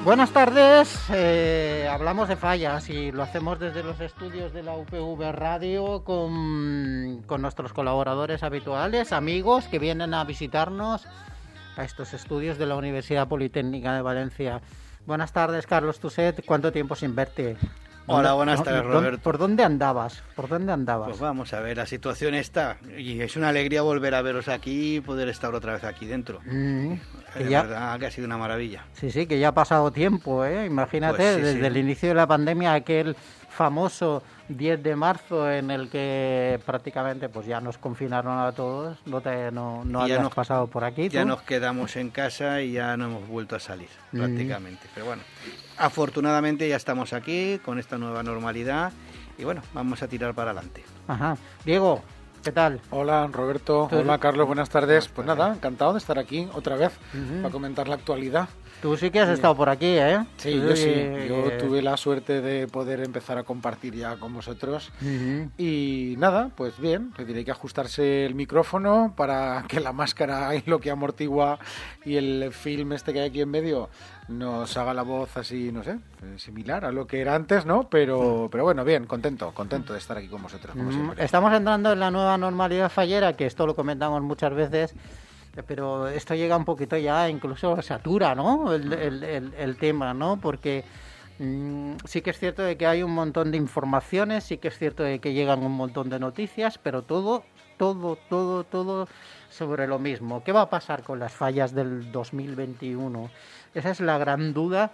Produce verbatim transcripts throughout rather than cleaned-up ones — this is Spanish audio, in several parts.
Buenas tardes, eh, hablamos de fallas y lo hacemos desde los estudios de la U P V Radio con, con nuestros colaboradores habituales, amigos que vienen a visitarnos a estos estudios de la Universidad Politécnica de Valencia. Buenas tardes, Carlos Tuset, ¿cuánto tiempo sin verte? Hola, buenas tardes, Roberto. ¿Por dónde andabas? ¿Por dónde andabas? Pues vamos a ver, la situación está, y es una alegría volver a veros aquí y poder estar otra vez aquí dentro. Mm, de ya, verdad que ha sido una maravilla. Sí, sí, que ya ha pasado tiempo, ¿eh? Imagínate, pues sí, desde sí. el inicio de la pandemia, aquel famoso diez de marzo en el que prácticamente pues ya nos confinaron a todos, no, te, no, no habías nos, pasado por aquí. Ya ¿tú? Nos quedamos en casa y ya no hemos vuelto a salir, mm. prácticamente. Pero bueno, afortunadamente ya estamos aquí con esta nueva normalidad y bueno, vamos a tirar para adelante. Ajá. Diego, ¿qué tal? Hola, Roberto. ¿Tú? Hola, Carlos. Buenas tardes. Pues nada, encantado de estar aquí otra vez uh-huh. para comentar la actualidad. Tú sí que has sí. estado por aquí, ¿eh? Sí, Tú, yo sí. Eh, yo eh... tuve la suerte de poder empezar a compartir ya con vosotros. Uh-huh. Y nada, pues bien, le diré que ajustarse el micrófono para que la máscara y lo que amortigua y el film este que hay aquí en medio nos haga la voz así, no sé, similar a lo que era antes, ¿no? Pero, pero bueno, bien, contento, contento de estar aquí con vosotros, como siempre. Estamos entrando en la nueva normalidad fallera, que esto lo comentamos muchas veces, pero esto llega un poquito ya, incluso satura, ¿no? El, el, el, el tema, ¿no? Porque mmm, sí que es cierto de que hay un montón de informaciones, sí que es cierto de que llegan un montón de noticias, pero todo, todo, todo, todo sobre lo mismo. ¿Qué va a pasar con las fallas del dos mil veintiuno? Esa es la gran duda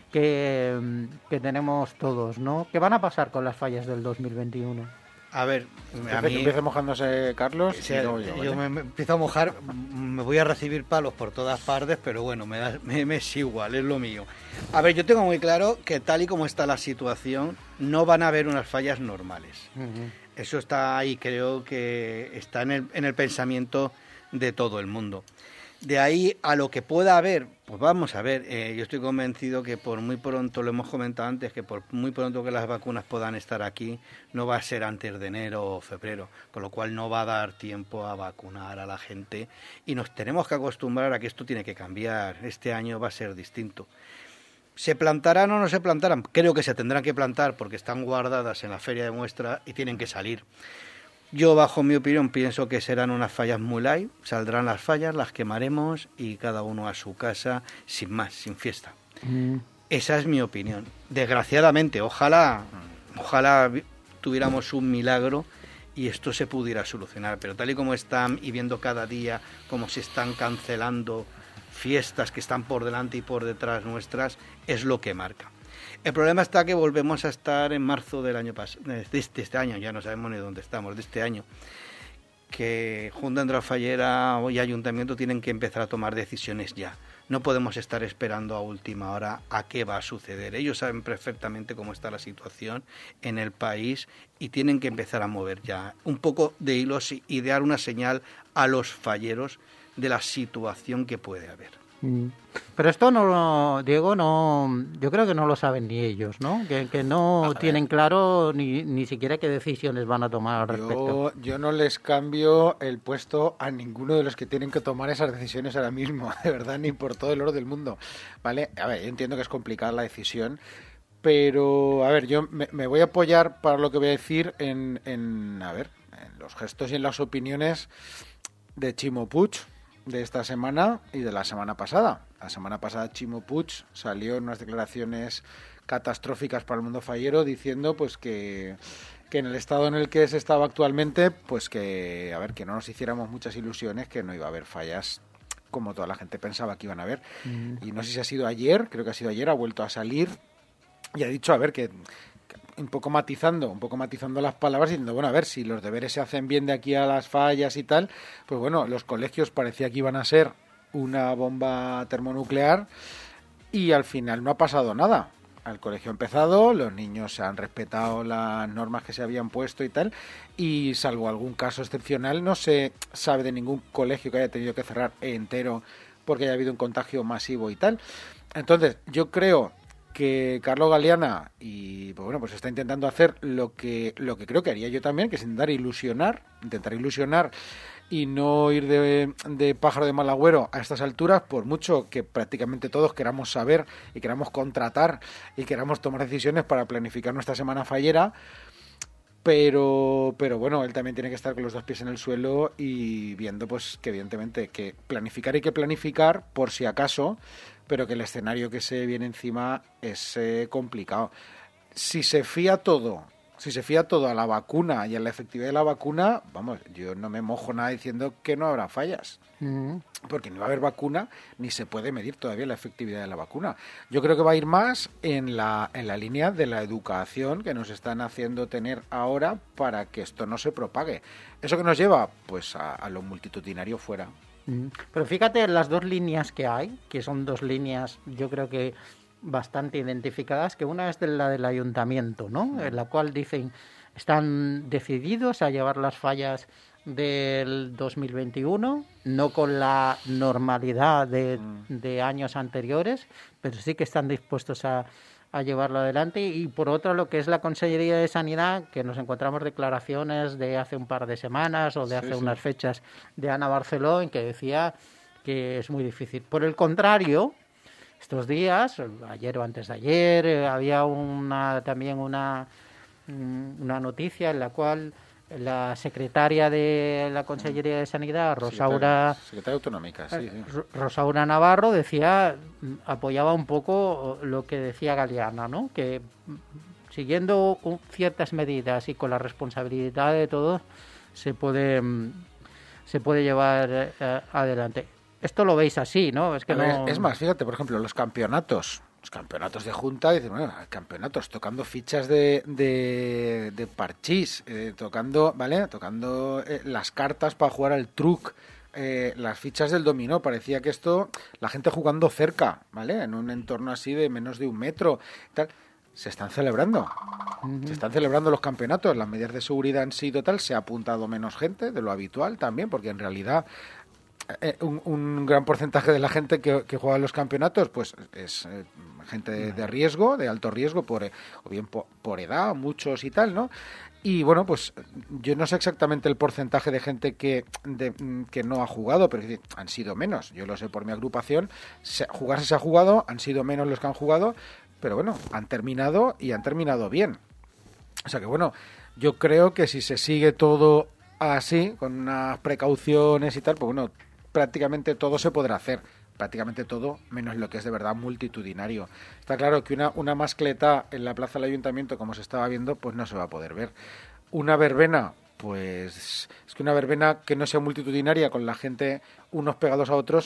que, que tenemos todos, ¿no? ¿Qué van a pasar con las fallas del dos mil veintiuno? A ver, a mí... empieza mojándose Carlos. Sí, yo, yo, ¿vale? yo me, me empiezo a mojar, me voy a recibir palos por todas partes, pero bueno, me, da, me, me es igual, es lo mío. A ver, yo tengo muy claro que tal y como está la situación, no van a haber unas fallas normales. Uh-huh. Eso está ahí, creo que está en el, en el pensamiento de todo el mundo. De ahí a lo que pueda haber, pues vamos a ver, eh, yo estoy convencido que por muy pronto, lo hemos comentado antes, que por muy pronto que las vacunas puedan estar aquí, no va a ser antes de enero o febrero, con lo cual no va a dar tiempo a vacunar a la gente y nos tenemos que acostumbrar a que esto tiene que cambiar, este año va a ser distinto. ¿Se plantarán o no se plantarán? Creo que se tendrán que plantar porque están guardadas en la feria de muestra y tienen que salir. Yo, bajo mi opinión, pienso que serán unas fallas muy light, saldrán las fallas, las quemaremos y cada uno a su casa, sin más, sin fiesta. Mm. Esa es mi opinión. Desgraciadamente, ojalá, ojalá tuviéramos un milagro y esto se pudiera solucionar, pero tal y como están y viendo cada día cómo se están cancelando fiestas que están por delante y por detrás nuestras, es lo que marca. El problema está que volvemos a estar en marzo del año pasado, de este, este año, ya no sabemos ni dónde estamos, de este año, que Junta Central Fallera y Ayuntamiento tienen que empezar a tomar decisiones ya. No podemos estar esperando a última hora a qué va a suceder. Ellos saben perfectamente cómo está la situación en el país y tienen que empezar a mover ya un poco de hilos y dar una señal a los falleros de la situación que puede haber. Pero esto no, Diego, no, yo creo que no lo saben ni ellos, ¿no? Que, que no a tienen ver. claro ni, ni siquiera qué decisiones van a tomar al respecto. Yo, yo no les cambio el puesto a ninguno de los que tienen que tomar esas decisiones ahora mismo, de verdad, ni por todo el oro del mundo, ¿vale? A ver, yo entiendo que es complicada la decisión, pero, a ver, yo me, me voy a apoyar para lo que voy a decir en, en, a ver, en los gestos y en las opiniones de Chimo Puig, de esta semana y de la semana pasada. La semana pasada Chimo Puig salió en unas declaraciones catastróficas para el mundo fallero diciendo pues que, que en el estado en el que se estaba actualmente, pues que a ver, que no nos hiciéramos muchas ilusiones, que no iba a haber fallas como toda la gente pensaba que iban a haber. Mm. Y no sé si ha sido ayer, creo que ha sido ayer, ha vuelto a salir y ha dicho, a ver, que un poco matizando, un poco matizando las palabras, diciendo, bueno, a ver, si los deberes se hacen bien de aquí a las fallas y tal, pues bueno, los colegios parecía que iban a ser una bomba termonuclear y al final no ha pasado nada. El colegio ha empezado, los niños se han respetado las normas que se habían puesto y tal, y salvo algún caso excepcional, no se sabe de ningún colegio que haya tenido que cerrar entero porque haya habido un contagio masivo y tal. Entonces, yo creo que Carlos Galeana y pues bueno, pues está intentando hacer lo que lo que creo que haría yo también, que es intentar ilusionar, intentar ilusionar y no ir de, de pájaro de mal agüero a estas alturas, por mucho que prácticamente todos queramos saber y queramos contratar y queramos tomar decisiones para planificar nuestra semana fallera. Pero, pero bueno, él también tiene que estar con los dos pies en el suelo y viendo, pues, que evidentemente que planificar hay que planificar por si acaso, pero que el escenario que se viene encima es eh, complicado. Si se fía todo, si se fía todo a la vacuna y a la efectividad de la vacuna, vamos, yo no me mojo nada diciendo que no habrá fallas. Mm. Porque no va a haber vacuna ni se puede medir todavía la efectividad de la vacuna. Yo creo que va a ir más en la, en la línea de la educación que nos están haciendo tener ahora para que esto no se propague. ¿Eso que nos lleva? Pues a, a lo multitudinario fuera. Mm. Pero fíjate las dos líneas que hay, que son dos líneas, yo creo que bastante identificadas, que una es de la del ayuntamiento, ¿no? Mm. En la cual dicen, están decididos a llevar las fallas del dos mil veintiuno, no con la normalidad de, de años anteriores, pero sí que están dispuestos a, a llevarlo adelante. Y por otro, lo que es la Consellería de Sanidad, que nos encontramos declaraciones de hace un par de semanas o de hace sí, unas sí. fechas de Ana Barceló, en que decía que es muy difícil. Por el contrario, estos días, ayer o antes de ayer, había una también una, una noticia en la cual la secretaria de la Consellería de Sanidad, Rosaura, secretaria, secretaria autonómica, sí, sí. Rosaura Navarro, decía, apoyaba un poco lo que decía Galeana, ¿no? Que siguiendo ciertas medidas y con la responsabilidad de todos se puede se puede llevar eh, adelante. Esto lo veis así, ¿no? Es que no... Es más, fíjate, por ejemplo, los campeonatos. Los campeonatos de Junta, dicen, bueno, campeonatos tocando fichas de, de, de parchís, eh, tocando, ¿vale? Tocando eh, las cartas para jugar al truc, eh, las fichas del dominó. Parecía que esto, la gente jugando cerca, ¿vale? En un entorno así de menos de un metro, tal. Se están celebrando. Uh-huh. Se están celebrando los campeonatos. Las medidas de seguridad han sido tal, se ha apuntado menos gente de lo habitual también, porque en realidad... Eh, un, un gran porcentaje de la gente que, que juega en los campeonatos pues es eh, gente de, de riesgo, de alto riesgo, por, o bien por, por edad, muchos y tal, ¿no? Y bueno, pues yo no sé exactamente el porcentaje de gente que, de, que no ha jugado, pero han sido menos. Yo lo sé por mi agrupación. Se, jugarse se ha jugado, han sido menos los que han jugado, pero bueno, han terminado y han terminado bien. O sea que bueno, yo creo que si se sigue todo así, con unas precauciones y tal, pues bueno, prácticamente todo se podrá hacer, prácticamente todo, menos lo que es de verdad multitudinario. Está claro que una, una mascleta en la plaza del ayuntamiento, como se estaba viendo, pues no se va a poder ver. Una verbena, pues es que una verbena que no sea multitudinaria, con la gente unos pegados a otros,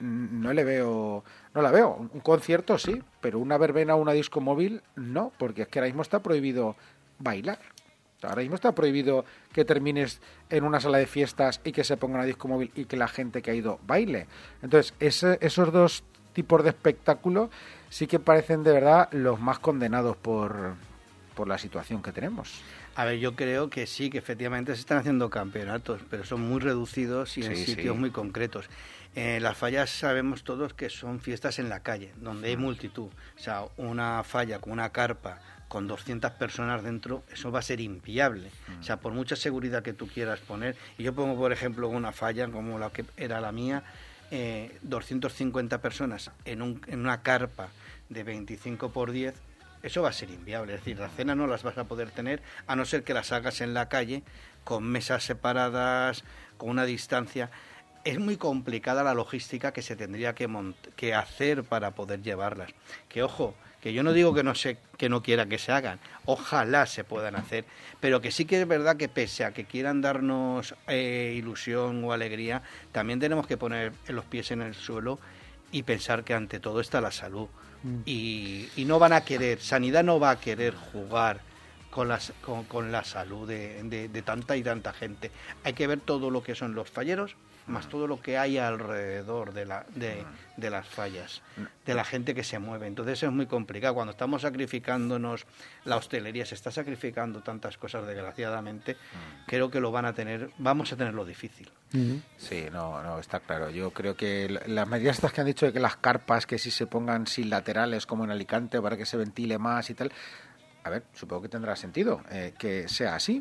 no le veo, no la veo. Un concierto sí, pero una verbena o una disco móvil no, porque es que ahora mismo está prohibido bailar. Ahora mismo está prohibido que termines en una sala de fiestas y que se ponga una disco móvil y que la gente que ha ido baile. Entonces, ese, esos dos tipos de espectáculo sí que parecen de verdad los más condenados por, por la situación que tenemos. A ver, yo creo que sí, que efectivamente se están haciendo campeonatos, pero son muy reducidos y en sí, sitios sí. muy concretos. Eh, las fallas sabemos todos que son fiestas en la calle, donde hay multitud. O sea, una falla con una carpa con doscientas personas dentro, eso va a ser inviable. Mm. O sea, por mucha seguridad que tú quieras poner, y yo pongo, por ejemplo, una falla como la que era la mía, eh, doscientas cincuenta personas en, un, en una carpa de veinticinco por diez, eso va a ser inviable. Es decir, la cena no las vas a poder tener, a no ser que las hagas en la calle, con mesas separadas, con una distancia. Es muy complicada la logística que se tendría que, mont- que hacer para poder llevarlas. Que, ojo, que yo no digo que no se, que no quiera que se hagan, ojalá se puedan hacer, pero que sí que es verdad que pese a que quieran darnos eh, ilusión o alegría, también tenemos que poner los pies en el suelo y pensar que ante todo está la salud. Mm. Y, y no van a querer, Sanidad no va a querer jugar con, las, con, con la salud de, de, de tanta y tanta gente. Hay que ver todo lo que son los falleros, más todo lo que hay alrededor de, la, de, de las fallas, de la gente que se mueve. Entonces es muy complicado. Cuando estamos sacrificándonos, la hostelería se está sacrificando tantas cosas, desgraciadamente, creo que lo van a tener, vamos a tenerlo difícil. Sí, no, no, está claro. Yo creo que las medidas estas que han dicho de que las carpas, que si se pongan sin laterales como en Alicante para que se ventile más y tal, a ver, supongo que tendrá sentido eh, que sea así.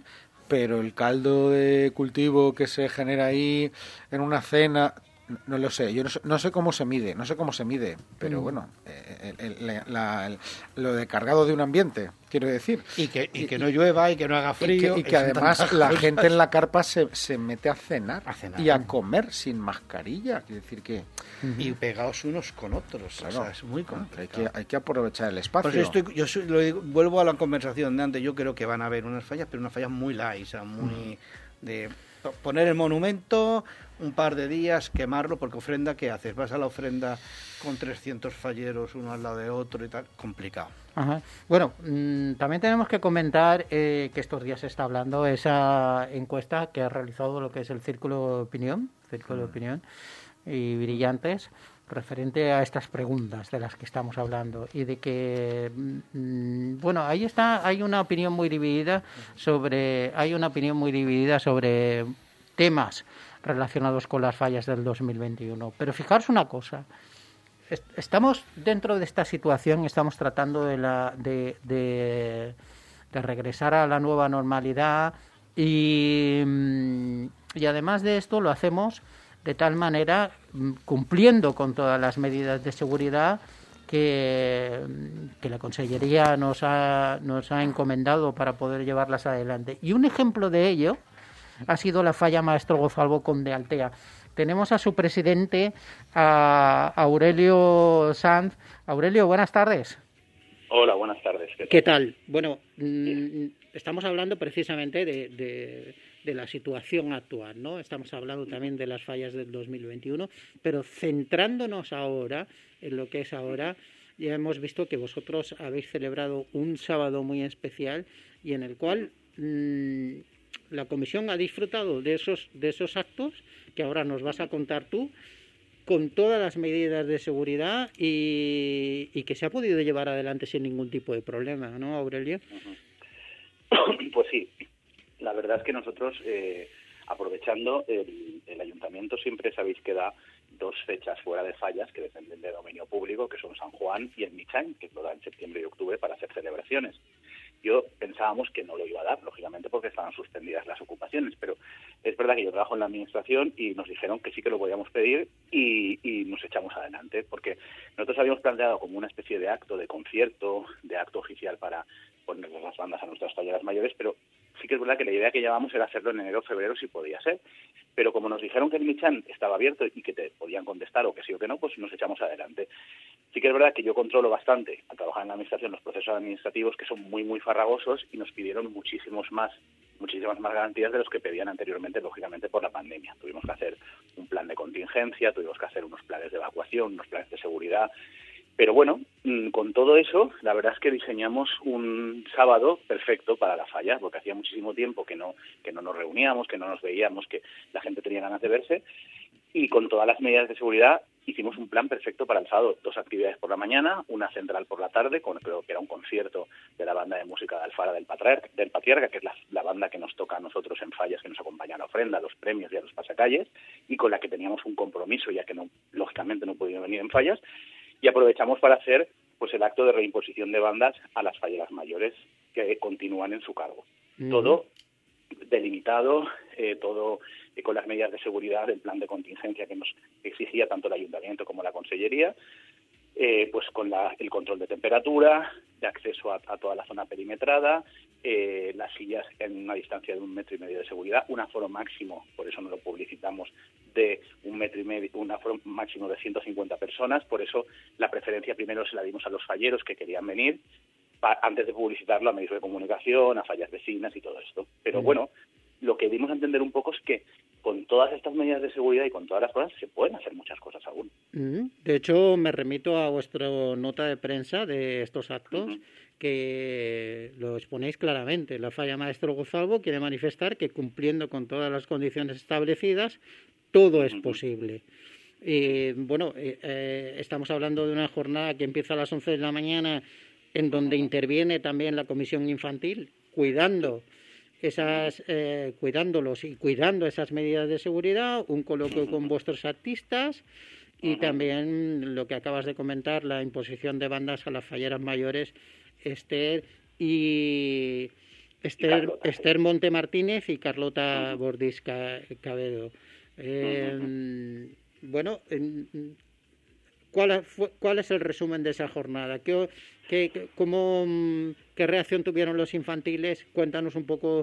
pero el caldo de cultivo que se genera ahí en una cena, no lo sé, yo no sé, no sé cómo se mide, no sé cómo se mide, pero mm. bueno, eh, el, el, la, el, lo de cargado de un ambiente, quiero decir. Y que, y que no llueva y que no haga frío. Y que, y que además la cosas. gente en la carpa se, se mete a cenar, a cenar y a comer sin mascarilla, quiero decir que... Y pegados unos con otros, claro, o sea, es muy complicado. Hay que, hay que aprovechar el espacio. Pues yo estoy, yo soy, lo digo, vuelvo a la conversación de antes, yo creo que van a haber unas fallas, pero unas fallas muy light, o sea, muy... Mm. de poner el monumento, un par de días, quemarlo, porque ofrenda, ¿qué haces? Vas a la ofrenda con trescientos falleros uno al lado de otro y tal, complicado. Ajá. Bueno, mmm, también tenemos que comentar eh, que estos días se está hablando esa encuesta que ha realizado lo que es el Círculo de Opinión, Círculo mm. de Opinión y Brillantes, referente a estas preguntas de las que estamos hablando y de que mmm, bueno, ahí está, hay una opinión muy dividida sobre, hay una opinión muy dividida sobre temas relacionados con las fallas del dos mil veintiuno. Pero fijaros una cosa, estamos dentro de esta situación, estamos tratando de la de, de, de regresar a la nueva normalidad y, y además de esto lo hacemos de tal manera, cumpliendo con todas las medidas de seguridad que, que la Consellería nos ha, nos ha encomendado para poder llevarlas adelante. Y un ejemplo de ello ha sido la falla Maestro Gozalvo con de Altea. Tenemos a su presidente, a Aurelio Sanz. Aurelio, buenas tardes. Hola, buenas tardes. ¿Qué tal? ¿Qué tal? Bueno, sí. Estamos hablando precisamente de... de de la situación actual, ¿no? Estamos hablando también de las fallas del dos mil veintiuno, pero centrándonos ahora en lo que es ahora, ya hemos visto que vosotros habéis celebrado un sábado muy especial y en el cual mmm, la comisión ha disfrutado de esos, de esos actos que ahora nos vas a contar tú, con todas las medidas de seguridad y, y que se ha podido llevar adelante sin ningún tipo de problema, ¿no, Aurelio? Pues sí. La verdad es que nosotros, eh, aprovechando, el, el ayuntamiento siempre sabéis que da dos fechas fuera de fallas que dependen de dominio público, que son San Juan y el Michán, que lo da en septiembre y octubre para hacer celebraciones. Yo pensábamos que no lo iba a dar, lógicamente porque estaban suspendidas las ocupaciones, pero es verdad que yo trabajo en la administración y nos dijeron que sí que lo podíamos pedir y, y nos echamos adelante, porque nosotros habíamos planteado como una especie de acto, de concierto, de acto oficial para poner las bandas a nuestras falleras mayores, pero sí que es verdad que la idea que llevábamos era hacerlo en enero o febrero si podía ser, pero como nos dijeron que el Michán estaba abierto y que te podían contestar o que sí o que no, pues nos echamos adelante. Sí que es verdad que yo controlo bastante al trabajar en la administración los procesos administrativos que son muy muy farragosos y nos pidieron muchísimos más, muchísimas más garantías de los que pedían anteriormente, lógicamente por la pandemia. Tuvimos que hacer un plan de contingencia, tuvimos que hacer unos planes de evacuación, unos planes de seguridad. Pero bueno, con todo eso, la verdad es que diseñamos un sábado perfecto para la falla, porque hacía muchísimo tiempo que no que no nos reuníamos, que no nos veíamos, que la gente tenía ganas de verse, y con todas las medidas de seguridad hicimos un plan perfecto para el sábado. Dos actividades por la mañana, una central por la tarde, con creo que era un concierto de la banda de música de Alfara del Patriarca, del Patriarca que es la, la banda que nos toca a nosotros en fallas, que nos acompaña a la ofrenda, a los premios y a los pasacalles, y con la que teníamos un compromiso, ya que no lógicamente no pudieron venir en fallas. Y aprovechamos para hacer pues el acto de reimposición de bandas a las falleras mayores que continúan en su cargo. Uh-huh. Todo delimitado, eh, todo eh, con las medidas de seguridad del plan de contingencia que nos exigía tanto el ayuntamiento como la consellería, eh, pues con la, el control de temperatura, de acceso a, a toda la zona perimetrada, eh, las sillas en una distancia de un metro y medio de seguridad, un aforo máximo, por eso no lo publicitamos, de un metro y medio, un aforo máximo de ciento cincuenta personas, por eso la preferencia primero se la dimos a los falleros que querían venir, pa, antes de publicitarlo a medios de comunicación, a fallas vecinas y todo esto. Pero mm. bueno, lo que dimos a entender un poco es que con todas estas medidas de seguridad y con todas las cosas se pueden hacer muchas cosas aún. De hecho, me remito a vuestra nota de prensa de estos actos, uh-huh. que lo exponéis claramente. La falla Maestro Gozalvo quiere manifestar que cumpliendo con todas las condiciones establecidas, todo es uh-huh. posible. Y bueno, eh, estamos hablando de una jornada que empieza a las once de la mañana, en donde uh-huh. interviene también la comisión infantil, cuidando esas eh, cuidándolos y cuidando esas medidas de seguridad, un coloquio con vuestros artistas y también lo que acabas de comentar, la imposición de bandas a las falleras mayores, Esther, y, Esther, Carlota, Esther sí. Monte Martínez y Carlota Uh-huh. Bordis Ca- Cabedo. Eh, Uh-huh. Bueno, en- ¿cuál, fue, ¿cuál es el resumen de esa jornada? ¿Qué, qué, cómo, mm, ¿Qué reacción tuvieron los infantiles? Cuéntanos un poco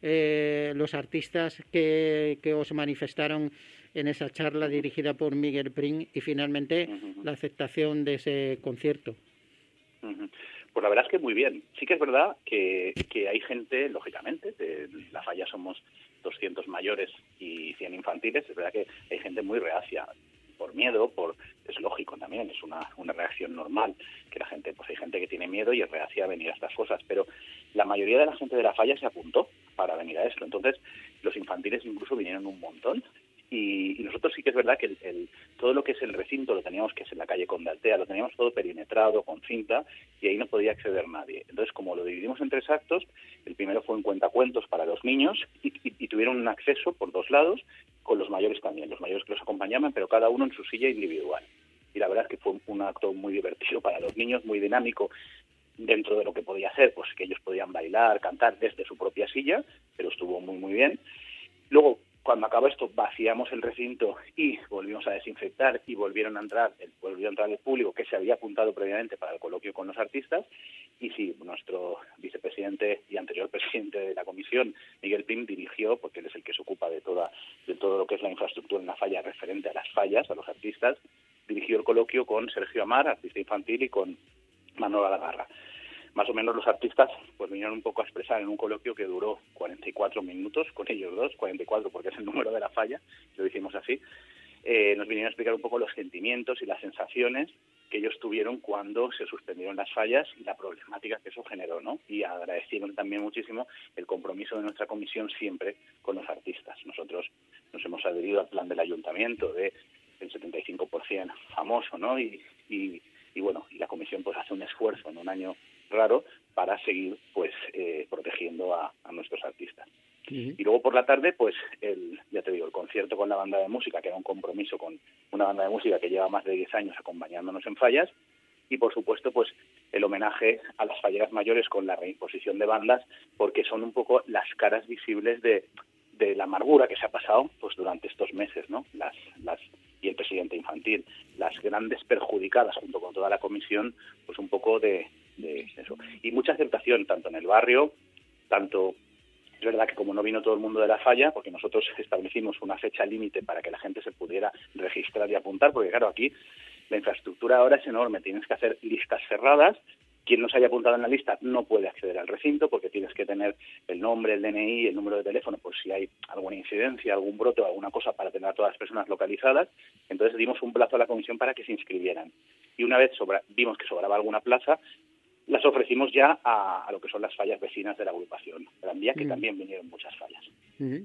eh, los artistas que, que os manifestaron en esa charla Uh-huh. dirigida por Miguel Pring y finalmente Uh-huh. la aceptación de ese concierto. Uh-huh. Pues la verdad es que muy bien. Sí que es verdad que, que hay gente, lógicamente, de La Falla somos doscientos mayores y cien infantiles, es verdad que hay gente muy reacia, por miedo, por es lógico también, es una, una reacción normal, que la gente, pues hay gente que tiene miedo y es reacia a venir a estas cosas, pero la mayoría de la gente de La Falla se apuntó para venir a esto. Entonces, los infantiles incluso vinieron un montón. Y, y nosotros sí que es verdad que el, el, todo lo que es el recinto lo teníamos, que es en la calle Conde Altea, lo teníamos todo perimetrado con cinta y ahí no podía acceder nadie. Entonces, como lo dividimos en tres actos, el primero fue un cuentacuentos para los niños y, y, y tuvieron un acceso por dos lados, con los mayores también, los mayores que los acompañaban, pero cada uno en su silla individual. Y la verdad es que fue un acto muy divertido para los niños, muy dinámico, dentro de lo que podía ser, pues que ellos podían bailar, cantar desde su propia silla, pero estuvo muy, muy bien. Luego, cuando acabó esto, vaciamos el recinto y volvimos a desinfectar y volvieron a entrar, el, volvió a entrar el público que se había apuntado previamente para el coloquio con los artistas. Y sí, nuestro vicepresidente y anterior presidente de la comisión, Miguel Prim, dirigió, porque él es el que se ocupa de toda de todo lo que es la infraestructura en La Falla referente a las fallas, a los artistas, dirigió el coloquio con Sergio Amar, artista infantil, y con Manuel Alagarra. Más o menos los artistas pues vinieron un poco a expresar en un coloquio que duró cuarenta y cuatro minutos con ellos dos, cuarenta y cuatro porque es el número de La Falla, lo hicimos así. Eh, nos vinieron a explicar un poco los sentimientos y las sensaciones que ellos tuvieron cuando se suspendieron las fallas y la problemática que eso generó, ¿no? Y agradecieron también muchísimo el compromiso de nuestra comisión siempre con los artistas. Nosotros nos hemos adherido al plan del ayuntamiento de el setenta y cinco por ciento famoso, ¿no? Y, y, y bueno, y la comisión pues hace un esfuerzo en un año raro para seguir pues eh, protegiendo a, a nuestros artistas. Uh-huh. Y luego por la tarde, pues el, ya te digo, el concierto con la banda de música, que era un compromiso con una banda de música que lleva más de diez años acompañándonos en fallas, y por supuesto pues el homenaje a las falleras mayores con la reimposición de bandas, porque son un poco las caras visibles de, de la amargura que se ha pasado pues durante estos meses, ¿no? Las, las y el presidente infantil, las grandes perjudicadas junto con toda la comisión, pues un poco de de eso. Y mucha aceptación, tanto en el barrio, tanto, es verdad que como no vino todo el mundo de La Falla, porque nosotros establecimos una fecha límite para que la gente se pudiera registrar y apuntar, porque claro, aquí la infraestructura ahora es enorme, tienes que hacer listas cerradas, quien no se haya apuntado en la lista no puede acceder al recinto, porque tienes que tener el nombre, el D N I, el número de teléfono, por si hay alguna incidencia, algún brote o alguna cosa, para tener a todas las personas localizadas. Entonces dimos un plazo a la comisión para que se inscribieran. Y una vez sobra, vimos que sobraba alguna plaza, las ofrecimos ya a, a lo que son las fallas vecinas de la agrupación Gran Vía, que mm. también vinieron muchas fallas. Mm-hmm.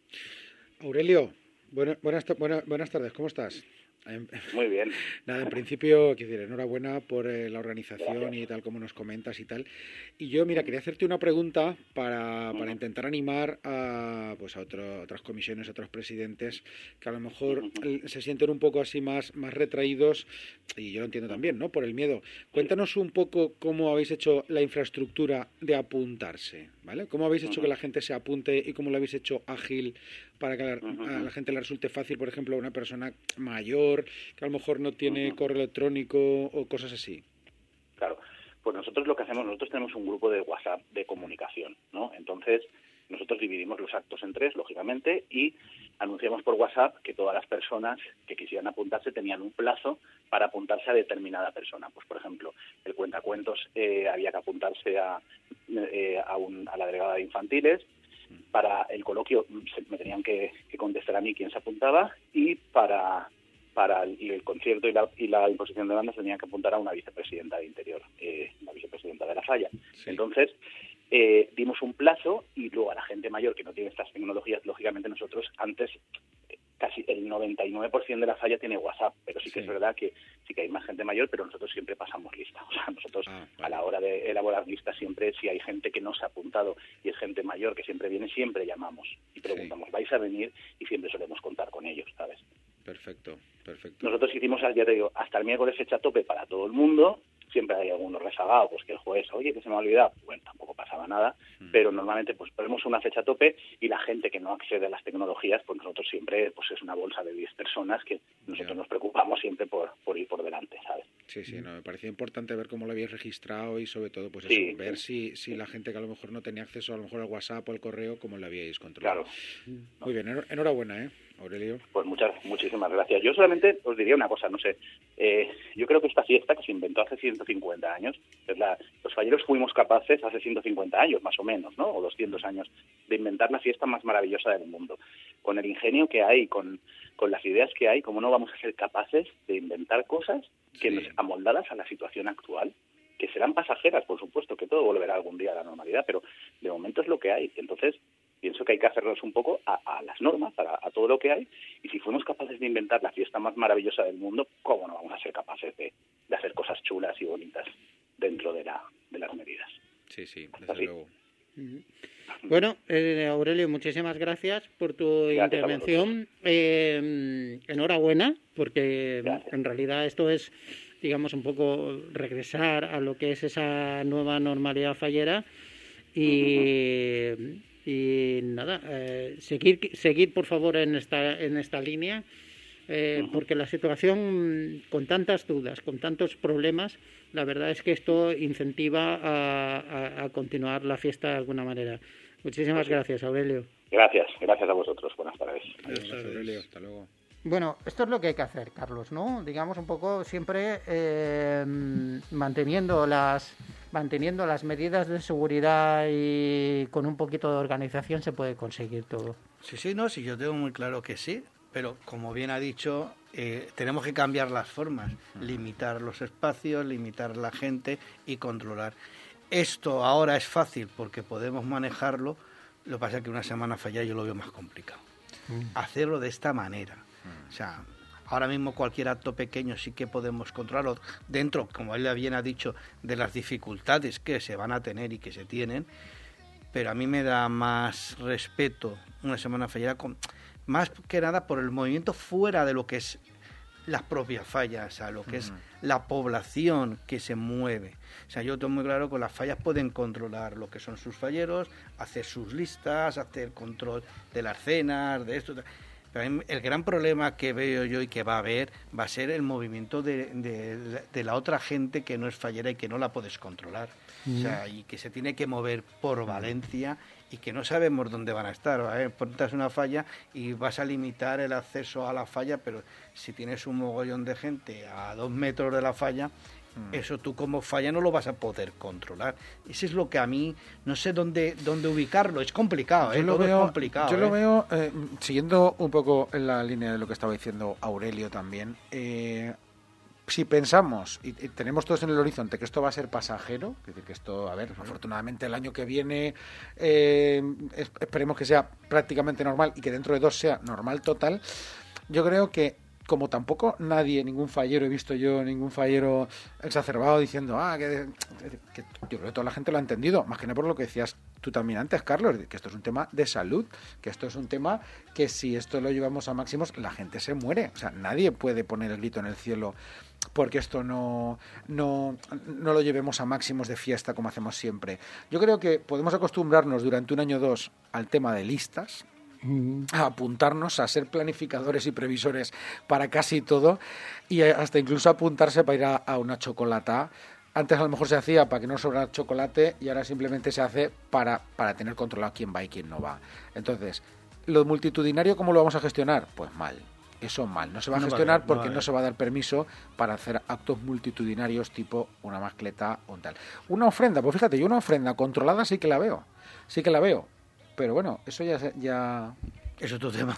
Aurelio, buena, buenas, buena, buenas tardes, ¿cómo estás? Muy bien. Nada, en principio, quiero decir, enhorabuena por eh, la organización. Gracias. Y tal como nos comentas y tal. Y yo, mira, quería hacerte una pregunta para, para intentar animar a, pues a otro, otras comisiones, a otros presidentes que a lo mejor uh-huh. se sienten un poco así más, más retraídos, y yo lo entiendo también, ¿no? Por el miedo. Cuéntanos un poco cómo habéis hecho la infraestructura de apuntarse, ¿vale? ¿Cómo habéis hecho uh-huh. que la gente se apunte y cómo lo habéis hecho ágil para que a la, uh-huh. a la gente le resulte fácil, por ejemplo, a una persona mayor que a lo mejor no tiene uh-huh. correo electrónico o cosas así? Claro, pues nosotros lo que hacemos, nosotros tenemos un grupo de WhatsApp de comunicación, ¿no? Entonces, nosotros dividimos los actos en tres, lógicamente, y anunciamos por WhatsApp que todas las personas que quisieran apuntarse tenían un plazo para apuntarse a determinada persona. Pues, por ejemplo, el cuentacuentos eh, había que apuntarse a, eh, a, un, a la delegada de infantiles. Para el coloquio me tenían que, que contestar a mí quién se apuntaba, y para para el, el concierto y la, y la imposición de bandas tenían que apuntar a una vicepresidenta de Interior, eh, la vicepresidenta de La Falla. Sí. Entonces, eh, dimos un plazo, y luego a la gente mayor que no tiene estas tecnologías, lógicamente nosotros antes, eh, casi el noventa y nueve por ciento de La Falla tiene WhatsApp, pero sí que sí. es verdad que sí que hay más gente mayor, pero nosotros siempre pasamos lista. O sea, nosotros ah, vale. a la hora de elaborar listas siempre, si hay gente que no se ha apuntado y es gente mayor que siempre viene, siempre llamamos y preguntamos, sí. ¿vais a venir? Y siempre solemos contar con ellos, ¿sabes? Perfecto, perfecto. Nosotros hicimos, ya te digo, hasta el miércoles fecha tope para todo el mundo, siempre hay algunos rezagados, pues que el juez, oye, que se me ha olvidado, bueno, tampoco pasaba nada, mm. pero normalmente pues ponemos una fecha tope y la gente que no accede a las tecnologías, pues nosotros siempre, pues es una bolsa de diez personas que nosotros yeah. nos preocupamos siempre por, por ir por delante, ¿sabes? Sí, sí, no, me parecía importante ver cómo lo habíais registrado y sobre todo, pues eso, sí, ver sí, si, si sí. la gente que a lo mejor no tenía acceso a lo mejor al WhatsApp o al correo, cómo lo habíais controlado. Claro. Muy bien, enhorabuena, ¿eh, Aurelio? Pues muchas, muchísimas gracias. Yo solamente os diría una cosa, no sé, eh, yo creo que esta fiesta que se inventó hace ciento cincuenta años, es la, los falleros fuimos capaces hace ciento cincuenta años, más o menos, ¿no? O doscientos años, de inventar la fiesta más maravillosa del mundo. Con el ingenio que hay, con, con las ideas que hay, ¿cómo no vamos a ser capaces de inventar cosas que sí. nos amoldadas a la situación actual? Que serán pasajeras, por supuesto, que todo volverá algún día a la normalidad, pero de momento es lo que hay. Entonces, pienso que hay que hacernos un poco a, a las normas, a, a todo lo que hay, y si fuimos capaces de inventar la fiesta más maravillosa del mundo, ¿cómo no vamos a ser capaces de, de hacer cosas chulas y bonitas dentro de, la, de las medidas? Sí, sí, desde Así. luego. Bueno, eh, Aurelio, muchísimas gracias por tu gracias intervención. Eh, enhorabuena, porque gracias. En realidad esto es, digamos, un poco regresar a lo que es esa nueva normalidad fallera y... Uh-huh. Y nada, eh, seguir, seguir por favor en esta, en esta línea, eh, uh-huh. porque la situación con tantas dudas, con tantos problemas, la verdad es que esto incentiva a, a, a continuar la fiesta de alguna manera. Muchísimas okay. gracias, Aurelio. Gracias, gracias a vosotros. Buenas tardes. Gracias, Aurelio. Hasta luego. Bueno, esto es lo que hay que hacer, Carlos, ¿no? Digamos un poco siempre eh, manteniendo las manteniendo las medidas de seguridad y con un poquito de organización se puede conseguir todo. Sí, sí, no, sí, yo tengo muy claro que sí, pero como bien ha dicho, eh, tenemos que cambiar las formas, limitar los espacios, limitar la gente y controlar. Esto ahora es fácil porque podemos manejarlo, lo que pasa es que una semana fallar yo lo veo más complicado. Mm. Hacerlo de esta manera. O sea, ahora mismo cualquier acto pequeño sí que podemos controlarlo dentro, como él bien ha dicho, de las dificultades que se van a tener y que se tienen, pero a mí me da más respeto una semana fallera, con, más que nada por el movimiento fuera de lo que es las propias fallas, o sea, lo que uh-huh. es la población que se mueve. O sea, yo tengo muy claro que las fallas pueden controlar lo que son sus falleros, hacer sus listas, hacer control de las cenas, de esto... Pero el gran problema que veo yo y que va a haber va a ser el movimiento de, de, de la otra gente que no es fallera y que no la puedes controlar. Mm. O sea, y que se tiene que mover por Valencia y que no sabemos dónde van a estar. ¿Vale? Pontas una falla y vas a limitar el acceso a la falla, pero si tienes un mogollón de gente a dos metros de la falla, eso tú como falla no lo vas a poder controlar. Eso es lo que a mí no sé dónde dónde ubicarlo. Es complicado, ¿eh? Yo lo Todo veo, es complicado. Yo ¿eh? lo veo eh, siguiendo un poco en la línea de lo que estaba diciendo Aurelio también. Eh, si pensamos y, y tenemos todos en el horizonte que esto va a ser pasajero, es decir, que esto, a ver, afortunadamente el año que viene eh, esperemos que sea prácticamente normal y que dentro de dos sea normal total. Yo creo que como tampoco nadie, ningún fallero, he visto yo ningún fallero exacerbado diciendo, ah, que, que yo creo que toda la gente lo ha entendido, más que nada por lo que decías tú también antes, Carlos, que esto es un tema de salud, que esto es un tema que si esto lo llevamos a máximos, la gente se muere. O sea, nadie puede poner el grito en el cielo porque esto no, no, no lo llevemos a máximos de fiesta como hacemos siempre. Yo creo que podemos acostumbrarnos durante un año o dos al tema de listas, a apuntarnos a ser planificadores y previsores para casi todo y hasta incluso apuntarse para ir a, a una chocolata. Antes a lo mejor se hacía para que no sobrara chocolate y ahora simplemente se hace para, para tener controlado quién va y quién no va. Entonces, lo multitudinario, ¿cómo lo vamos a gestionar? Pues mal. Eso mal. No se va a gestionar porque no se va a dar permiso para hacer actos multitudinarios tipo una mascleta o un tal. Una ofrenda, pues fíjate, yo una ofrenda controlada sí que la veo. Sí que la veo. Pero bueno, eso ya... ya... Es otro tema.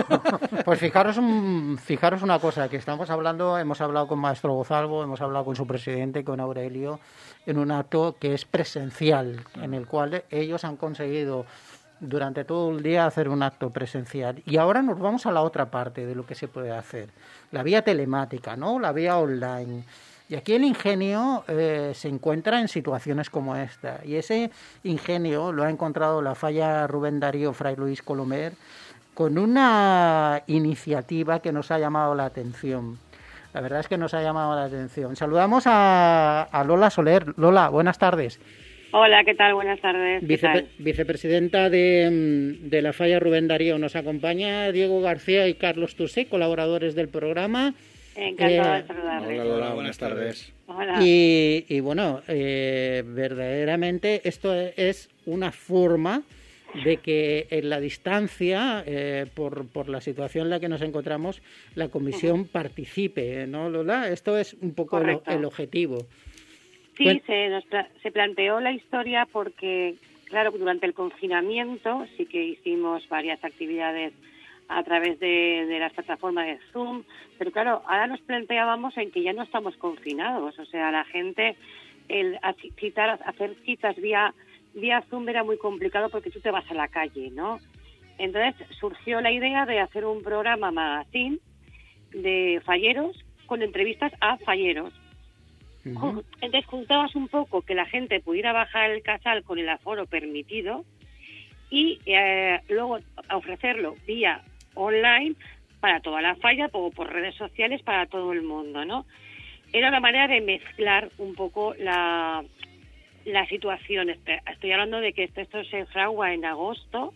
Pues fijaros, un, fijaros una cosa, que estamos hablando, hemos hablado con Maestro Gozalvo, hemos hablado con su presidente, con Aurelio, en un acto que es presencial, en el cual ellos han conseguido durante todo el día hacer un acto presencial. Y ahora nos vamos a la otra parte de lo que se puede hacer, la vía telemática, ¿no? La vía online. Y aquí el ingenio eh, se encuentra en situaciones como esta. Y ese ingenio lo ha encontrado la falla Rubén Darío Fray Luis Colomer con una iniciativa que nos ha llamado la atención. la verdad es que nos ha llamado la atención. Saludamos a, a Lola Soler. Lola, buenas tardes. Hola, ¿qué tal? Buenas tardes. Vice, vicepresidenta de, de la Falla Rubén Darío. Nos acompaña Diego García y Carlos Tusé, colaboradores del programa. Encantado eh, de saludarles. Hola, Lola, buenas tardes. Hola. Y, y bueno, eh, verdaderamente esto es una forma de que en la distancia, eh, por, por la situación en la que nos encontramos, la comisión uh-huh. participe, ¿no, Lola? Esto es un poco el, el objetivo. Sí, bueno. se, nos, se planteó la historia porque, claro, durante el confinamiento sí que hicimos varias actividades a través de, de las plataformas de Zoom, pero claro, ahora nos planteábamos en que ya no estamos confinados, o sea, la gente, el citar, hacer citas vía, vía Zoom era muy complicado porque tú te vas a la calle, ¿no? Entonces surgió la idea de hacer un programa magazine de falleros con entrevistas a falleros. Uh-huh. Entonces juntabas un poco que la gente pudiera bajar el casal con el aforo permitido y eh, luego ofrecerlo vía online para toda la falla o por redes sociales para todo el mundo, ¿no? Era una manera de mezclar un poco la, la situación. Estoy hablando de que esto, esto se fragua en agosto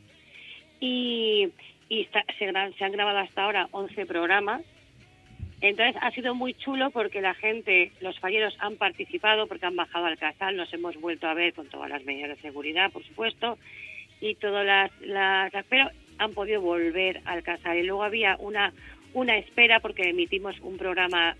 y, y está, se, se han grabado hasta ahora once programas. Entonces ha sido muy chulo porque la gente, los falleros han participado porque han bajado al casal, nos hemos vuelto a ver con todas las medidas de seguridad, por supuesto, y todas las, las pero han podido volver al casal. Y luego había una una espera porque emitimos un programa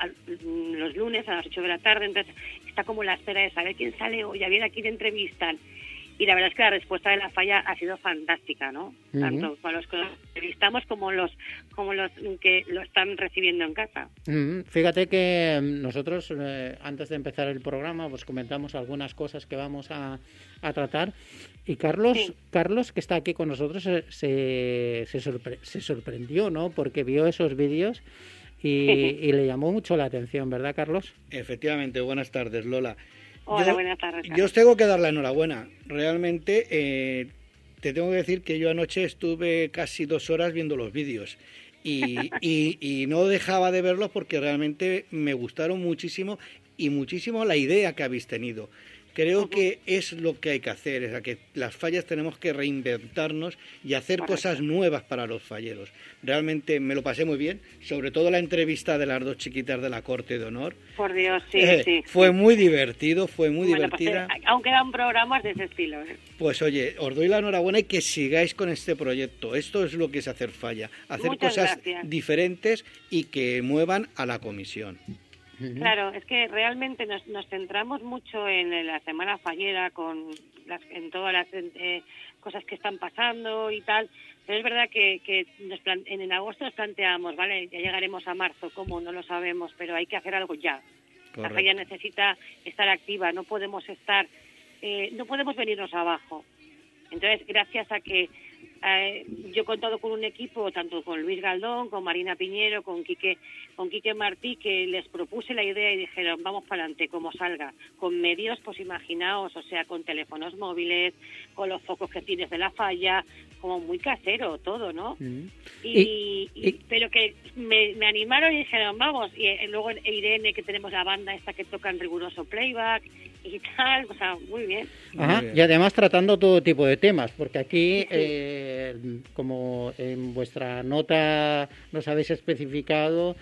mmm, los lunes a las ocho de la tarde, entonces está como la espera de saber quién sale hoy, a ver a quién entrevistan. Y la verdad es que la respuesta de la falla ha sido fantástica, ¿no? Uh-huh. Tanto con los que los entrevistamos como los como los que lo están recibiendo en casa. Uh-huh. Fíjate que nosotros, eh, antes de empezar el programa, pues comentamos algunas cosas que vamos a, a tratar. Y Carlos, sí. Carlos, que está aquí con nosotros, se, se, sorpre- se sorprendió, ¿no? Porque vio esos vídeos y, y le llamó mucho la atención, ¿verdad, Carlos? Efectivamente. Buenas tardes, Lola. Hola, yo, buenas tardes. Yo os tengo que dar la enhorabuena. Realmente eh, te tengo que decir que yo anoche estuve casi dos horas viendo los vídeos y, y, y no dejaba de verlos porque realmente me gustaron muchísimo y muchísimo la idea que habéis tenido. Creo uh-huh. que es lo que hay que hacer, es sea, que las fallas tenemos que reinventarnos y hacer Correcto. Cosas nuevas para los falleros. Realmente me lo pasé muy bien, sobre todo la entrevista de las dos chiquitas de la Corte de Honor. Por Dios, sí, eh, sí. Fue sí. muy divertido, fue muy bueno, divertida. Pues, eh, aunque eran programas de ese estilo. ¿eh? Pues oye, os doy la enhorabuena y que sigáis con este proyecto. Esto es lo que es hacer falla, hacer Muchas cosas gracias. diferentes y que muevan a la comisión. Claro, es que realmente nos, nos centramos mucho en la semana fallera, con las, en todas las eh, cosas que están pasando y tal, pero es verdad que, que nos plan, en, en agosto nos planteamos, ¿vale? Ya llegaremos a marzo, ¿cómo? No lo sabemos, pero hay que hacer algo ya. Correcto. La falla necesita estar activa, no podemos estar, eh, no podemos venirnos abajo. Entonces, gracias a que Eh, yo he contado con un equipo, tanto con Luis Galdón, con Marina Piñero, con Quique, con Quique Martí, que les propuse la idea y dijeron, vamos para adelante, como salga. Con medios, pues imaginaos, o sea, con teléfonos móviles, con los focos que tienes de la falla, como muy casero todo, ¿no? Mm. Y, y, y, pero que me, me animaron y dijeron, vamos, y, y luego Irene, que tenemos la banda esta que toca en riguroso playback y tal, o sea, muy bien. Ajá, muy bien. Y además tratando todo tipo de temas, porque aquí, sí. eh, como en vuestra nota nos habéis especificado,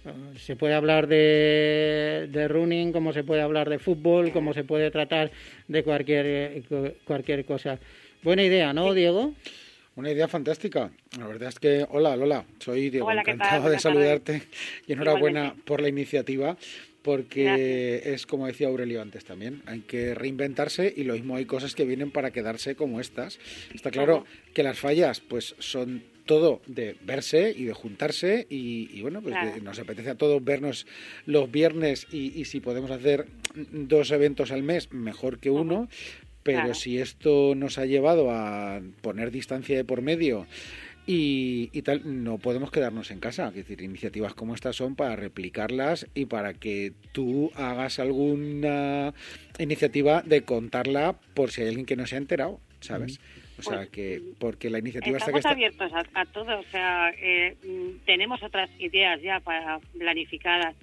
se puede hablar de, de running, como se puede hablar de fútbol, como se puede tratar de cualquier, cualquier cosa. Buena idea, ¿no, sí. Diego? Una idea fantástica. La verdad es que, hola Lola, soy Diego, hola, encantado de saludarte y enhorabuena Igualmente. Por la iniciativa, porque Gracias. Es como decía Aurelio antes también, hay que reinventarse y lo mismo hay cosas que vienen para quedarse como estas. Está claro uh-huh. que las fallas pues son todo de verse y de juntarse y, y bueno, pues claro. de, nos apetece a todos vernos los viernes y, y si podemos hacer dos eventos al mes, mejor que uno. Uh-huh. Pero claro. si esto nos ha llevado a poner distancia de por medio y, y tal, no podemos quedarnos en casa. Es decir, iniciativas como estas son para replicarlas y para que tú hagas alguna iniciativa de contarla por si hay alguien que no se ha enterado, ¿sabes? Uh-huh. O sea, Pues, que porque la iniciativa está Estamos que está... abiertos a, a todo, o sea, eh, mm, tenemos otras ideas ya para planificadas,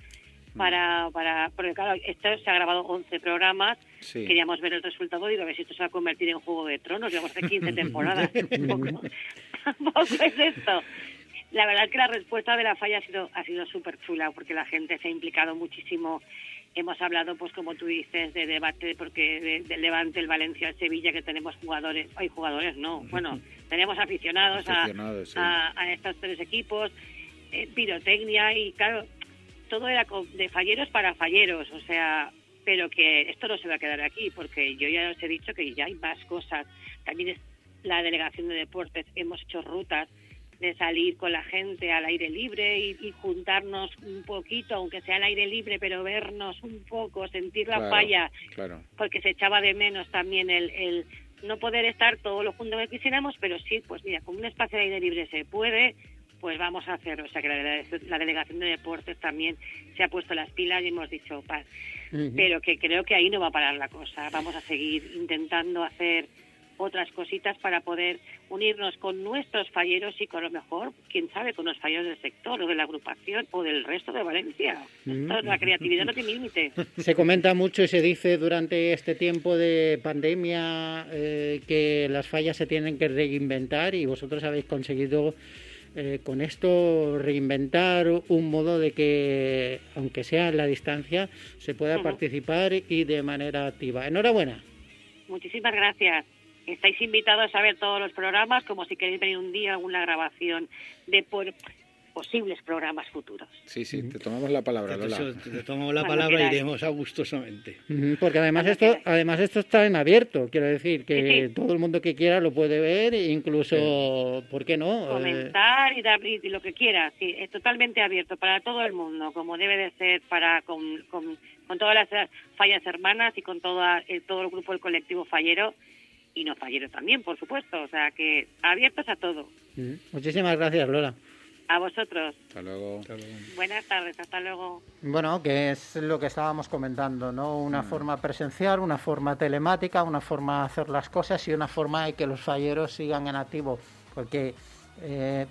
para, para porque claro, esto se ha grabado once programas, Sí. queríamos ver el resultado, digo, a ver si esto se va a convertir en Juego de Tronos, llevamos hace quince temporadas, tampoco, tampoco es esto. La verdad es que la respuesta de la falla ha sido ha sido súper chula, porque la gente se ha implicado muchísimo. Hemos hablado, pues como tú dices, de debate, porque de, del Levante, el Valencia, el Sevilla, que tenemos jugadores, hay jugadores, no, bueno, tenemos aficionados, Aficionados, a, sí. a, a estos tres equipos, eh, pirotecnia y claro, todo era con- de falleros para falleros, o sea, pero que esto no se va a quedar aquí, porque yo ya os he dicho que ya hay más cosas. También es la delegación de deportes, hemos hecho rutas de salir con la gente al aire libre y, y juntarnos un poquito, aunque sea al aire libre, pero vernos un poco, sentir la Claro, falla, claro. porque se echaba de menos también el, el no poder estar todo lo juntos que quisiéramos, pero sí, pues mira, como un espacio de aire libre se puede, pues vamos a hacerlo. O sea que la, dele- la delegación de deportes también se ha puesto las pilas y hemos dicho paz. Ujú. Pero que creo que ahí no va a parar la cosa. Vamos a seguir intentando hacer otras cositas para poder unirnos con nuestros falleros y con lo mejor, quién sabe, con los falleros del sector o de la agrupación o del resto de Valencia. Esto, la creatividad no tiene límite. Se comenta mucho y se dice durante este tiempo de pandemia eh, que las fallas se tienen que reinventar y vosotros habéis conseguido eh, con esto reinventar un modo de que, aunque sea en la distancia, se pueda Ujú. participar y de manera activa. Enhorabuena. Muchísimas gracias. Estáis invitados a ver todos los programas, como si queréis venir un día a alguna grabación de por posibles programas futuros. Sí, sí, te tomamos la palabra, Te, Lola. te- te tomamos la Cuando palabra y queráis. iremos a gustosamente. Ujú, porque además Cuando esto, quieras. además esto está en abierto, quiero decir que Sí, sí. todo el mundo que quiera lo puede ver, e incluso, ¿por qué no? Eh, Comentar y, dar, y lo que quieras, sí, es totalmente abierto para todo el mundo, como debe de ser para con, con, con todas las fallas hermanas y con toda, eh, todo el grupo del colectivo fallero y no fallero también, por supuesto, o sea que abiertos a todo. ujú. Muchísimas gracias, Lola. A vosotros, Hasta luego. buenas tardes, hasta luego. Bueno, que es lo que estábamos comentando, ¿no? Una Mm. forma presencial, una forma telemática, una forma de hacer las cosas y una forma de que los falleros sigan en activo. Porque eh,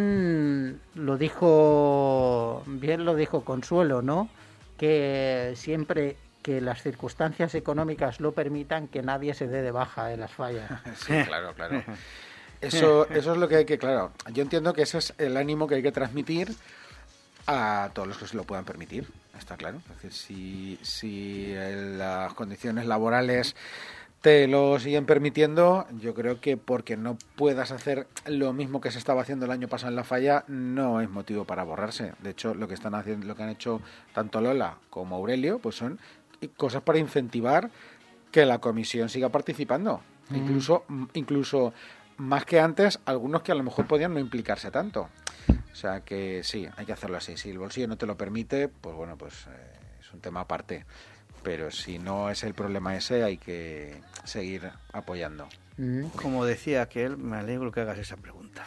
bien lo dijo, bien lo dijo Consuelo, ¿no? Que siempre que las circunstancias económicas lo permitan, que nadie se dé de baja de las fallas. Sí, claro, claro. Eso, eso es lo que hay que, claro, yo entiendo que ese es el ánimo que hay que transmitir a todos los que se lo puedan permitir, está claro. Es decir, si, si eh, las condiciones laborales te lo siguen permitiendo, yo creo que porque no puedas hacer lo mismo que se estaba haciendo el año pasado en la falla, no es motivo para borrarse. De hecho, lo que están haciendo, lo que han hecho tanto Lola como Aurelio, pues son cosas para incentivar que la comisión siga participando. Mm. Incluso, incluso más que antes, algunos que a lo mejor podían no implicarse tanto. O sea que sí, hay que hacerlo así. Si el bolsillo no te lo permite, pues bueno, pues eh, es un tema aparte. Pero si no es el problema ese, hay que seguir apoyando. Mm. Como decía aquel, me alegro que hagas esa pregunta.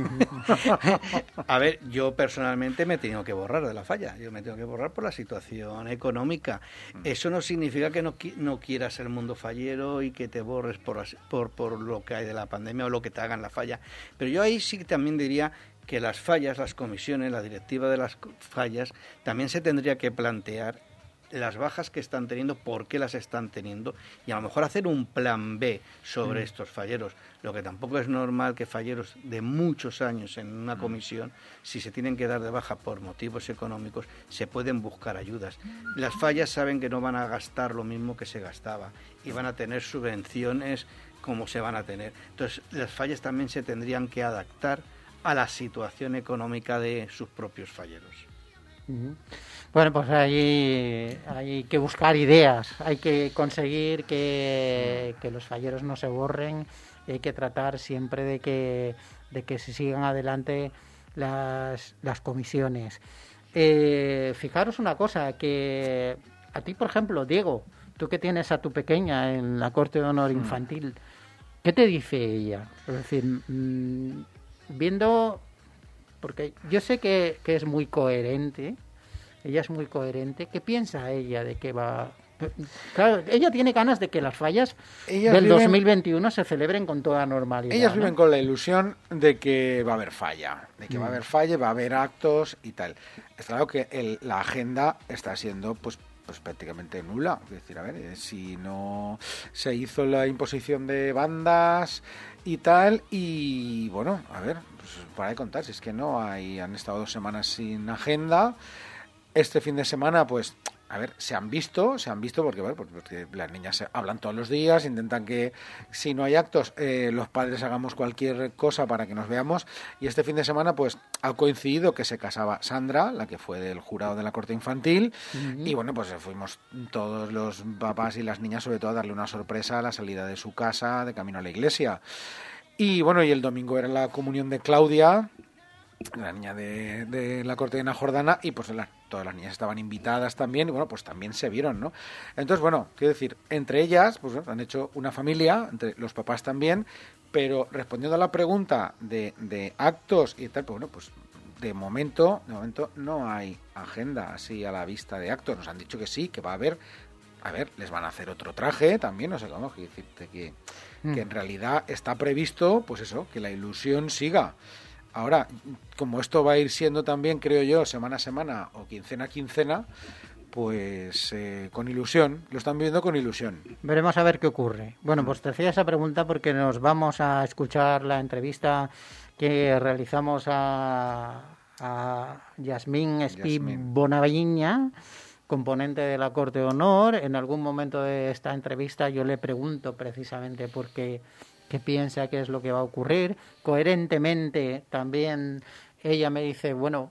A ver, yo personalmente me he tenido que borrar de la falla. Yo me tengo que borrar por la situación económica. Eso no significa que no, qui- no quieras el mundo fallero y que te borres por, as- por, por lo que hay de la pandemia o lo que te hagan la falla. Pero yo ahí sí que también diría que las fallas, las comisiones, la directiva de las co- fallas, también se tendría que plantear las bajas que están teniendo, por qué las están teniendo, y a lo mejor hacer un plan B sobre Mm. estos falleros. Lo que tampoco es normal que falleros de muchos años en una comisión, si se tienen que dar de baja por motivos económicos, se pueden buscar ayudas. Las fallas saben que no van a gastar lo mismo que se gastaba y van a tener subvenciones como se van a tener. Entonces, las fallas también se tendrían que adaptar a la situación económica de sus propios falleros. Ujú. Bueno, pues hay, hay que buscar ideas, hay que conseguir que, que los falleros no se borren y hay que tratar siempre de que, de que se sigan adelante las, las comisiones. Eh, fijaros una cosa, que a ti, por ejemplo, Diego, tú que tienes a tu pequeña en la Corte de Honor Infantil, ¿qué te dice ella? Es decir, mm, viendo... Porque yo sé que, que es muy coherente, ella es muy coherente. ¿Qué piensa ella de que va, Claro, ella tiene ganas de que las fallas Ellas del viven- dos mil veintiuno se celebren con toda normalidad. Ellas ¿no? viven con la ilusión de que va a haber falla, de que va a Mm. haber falla, va a haber actos y tal. Está claro que el- la agenda está siendo pues pues prácticamente nula. Es decir, a ver, eh, si no se hizo la imposición de bandas y tal, y bueno, a ver, pues para de contar, si es que no hay, han estado dos semanas sin agenda. Este fin de semana, pues, a ver, se han visto, se han visto porque, bueno, pues, porque las niñas se hablan todos los días, intentan que si no hay actos, eh, los padres hagamos cualquier cosa para que nos veamos. Y este fin de semana, pues, ha coincidido que se casaba Sandra, la que fue del jurado de la corte infantil, Ujú. y bueno, pues fuimos todos los papás y las niñas, sobre todo, a darle una sorpresa a la salida de su casa, de camino a la iglesia. Y bueno, y el domingo era la comunión de Claudia, la niña de, de la corte de Ana Jordana, y pues la- todas las niñas estaban invitadas también, y bueno, pues también se vieron, ¿no? Entonces, bueno, quiero decir, entre ellas, pues bueno, han hecho una familia, entre los papás también, pero respondiendo a la pregunta de, de actos y tal, pues bueno, pues de momento, de momento no hay agenda así a la vista de actos. Nos han dicho que sí, que va a haber, a ver, les van a hacer otro traje también, no sé cómo, que decirte que, que en realidad está previsto, pues eso, que la ilusión siga. Ahora, como esto va a ir siendo también, creo yo, semana a semana o quincena a quincena, pues eh, con ilusión, lo están viviendo con ilusión. Veremos a ver qué ocurre. Bueno, pues te hacía esa pregunta porque nos vamos a escuchar la entrevista que realizamos a, a Yasmín Espí Yasmín. Bonaviña, componente de la Corte de Honor. En algún momento de esta entrevista yo le pregunto precisamente por qué, qué piensa que es lo que va a ocurrir. Coherentemente también ella me dice, bueno,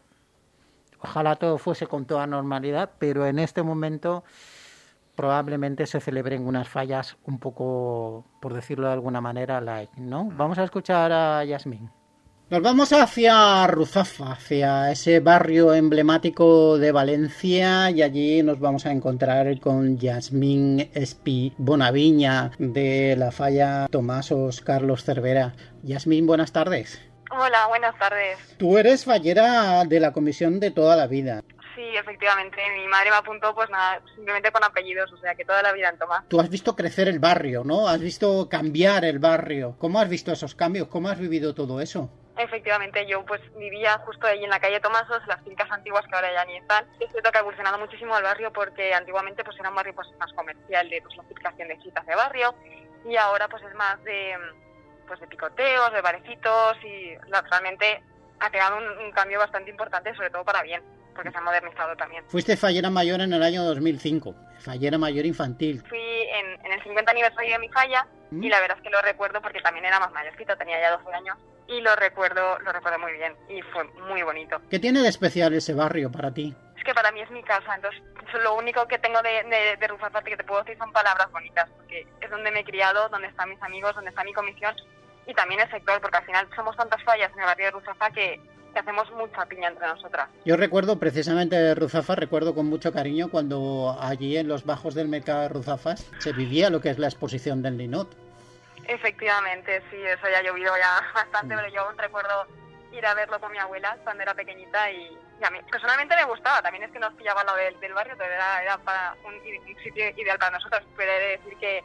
ojalá todo fuese con toda normalidad, pero en este momento probablemente se celebren unas fallas un poco, por decirlo de alguna manera, light, ¿no? Vamos a escuchar a Yasmín. Nos vamos hacia Ruzafa, hacia ese barrio emblemático de Valencia, y allí nos vamos a encontrar con Yasmín Espí Bonaviña de la falla Tomasos Carlos Cervera. Yasmín, buenas tardes. Hola, buenas tardes. Tú eres fallera de la comisión de toda la vida. Sí, efectivamente, mi madre me apuntó pues nada, simplemente con apellidos, o sea que toda la vida en Tomás. Tú has visto crecer el barrio, ¿no? Has visto cambiar el barrio. ¿Cómo has visto esos cambios? ¿Cómo has vivido todo eso? Efectivamente, yo pues vivía justo ahí en la calle Tomasos, las fincas antiguas que ahora ya ni están. Es cierto que ha evolucionado muchísimo el barrio porque antiguamente pues era un barrio pues más comercial, de pues la típica tiendecitas de barrio, y ahora pues es más de pues de picoteos, de barecitos, y la, realmente ha pegado un, un cambio bastante importante, sobre todo para bien, porque se ha modernizado también. Fuiste fallera mayor en el año dos mil cinco, fallera mayor infantil. Fui en, en el cincuenta aniversario de mi falla, ¿Mm? y la verdad es que lo recuerdo porque también era más mayorcita, tenía ya doce años, y lo recuerdo lo recuerdo muy bien, y fue muy bonito. ¿Qué tiene de especial ese barrio para ti? Es que para mí es mi casa, entonces lo único que tengo de, de, de Ruzafa que te puedo decir son palabras bonitas, porque es donde me he criado, donde están mis amigos, donde está mi comisión, y también el sector, porque al final somos tantas fallas en el barrio de Ruzafa que, que hacemos mucha piña entre nosotras. Yo recuerdo precisamente de Ruzafa, recuerdo con mucho cariño cuando allí en los bajos del mercado de Ruzafas se vivía lo que es la exposición del Linot. Efectivamente, sí, eso ya ha llovido ya bastante, pero yo aún recuerdo ir a verlo con mi abuela cuando era pequeñita, y, y a mí personalmente me gustaba, también es que nos pillaba lo del, del barrio, pero era, era para un, un sitio ideal para nosotros, pero he de decir que,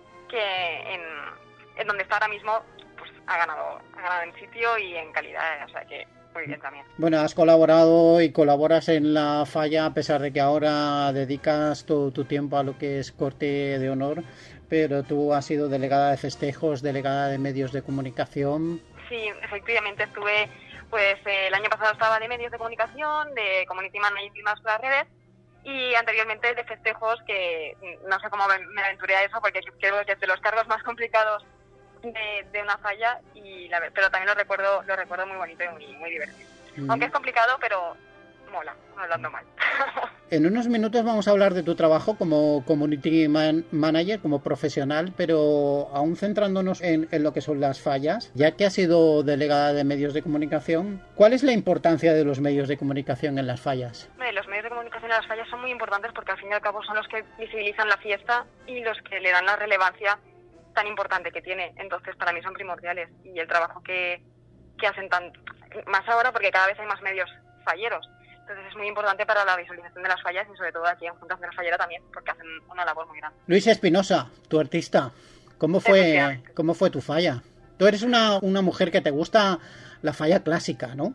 que en, en donde está ahora mismo pues ha ganado, ha ganado en sitio y en calidad, o sea que muy bien también. Bueno, has colaborado y colaboras en la falla a pesar de que ahora dedicas todo tu tiempo a lo que es Corte de Honor, pero tú has sido delegada de festejos, delegada de medios de comunicación. Sí, efectivamente estuve, pues eh, el año pasado estaba de medios de comunicación, de community manager y más las redes, y anteriormente de festejos, que no sé cómo me, me aventuré a eso, porque creo que es de los cargos más complicados de, de una falla, y la, pero también lo recuerdo lo recuerdo muy bonito y muy, muy divertido. Mm. Aunque es complicado, pero mola, hablando mal. En unos minutos vamos a hablar de tu trabajo como community man manager, como profesional, pero aún centrándonos en, en lo que son las fallas, ya que has sido delegada de medios de comunicación, ¿cuál es la importancia de los medios de comunicación en las fallas? Los medios de comunicación en las fallas son muy importantes porque al fin y al cabo son los que visibilizan la fiesta y los que le dan la relevancia tan importante que tiene. Entonces para mí son primordiales, y el trabajo que, que hacen tan más ahora porque cada vez hay más medios falleros, Entonces es muy importante para la visualización de las fallas y sobre todo aquí en Juntas de la Fallera también, porque hacen una labor muy grande. Luis Espinosa, tu artista, ¿cómo fue, cómo fue tu falla? Tú eres una, una mujer que te gusta la falla clásica, ¿no?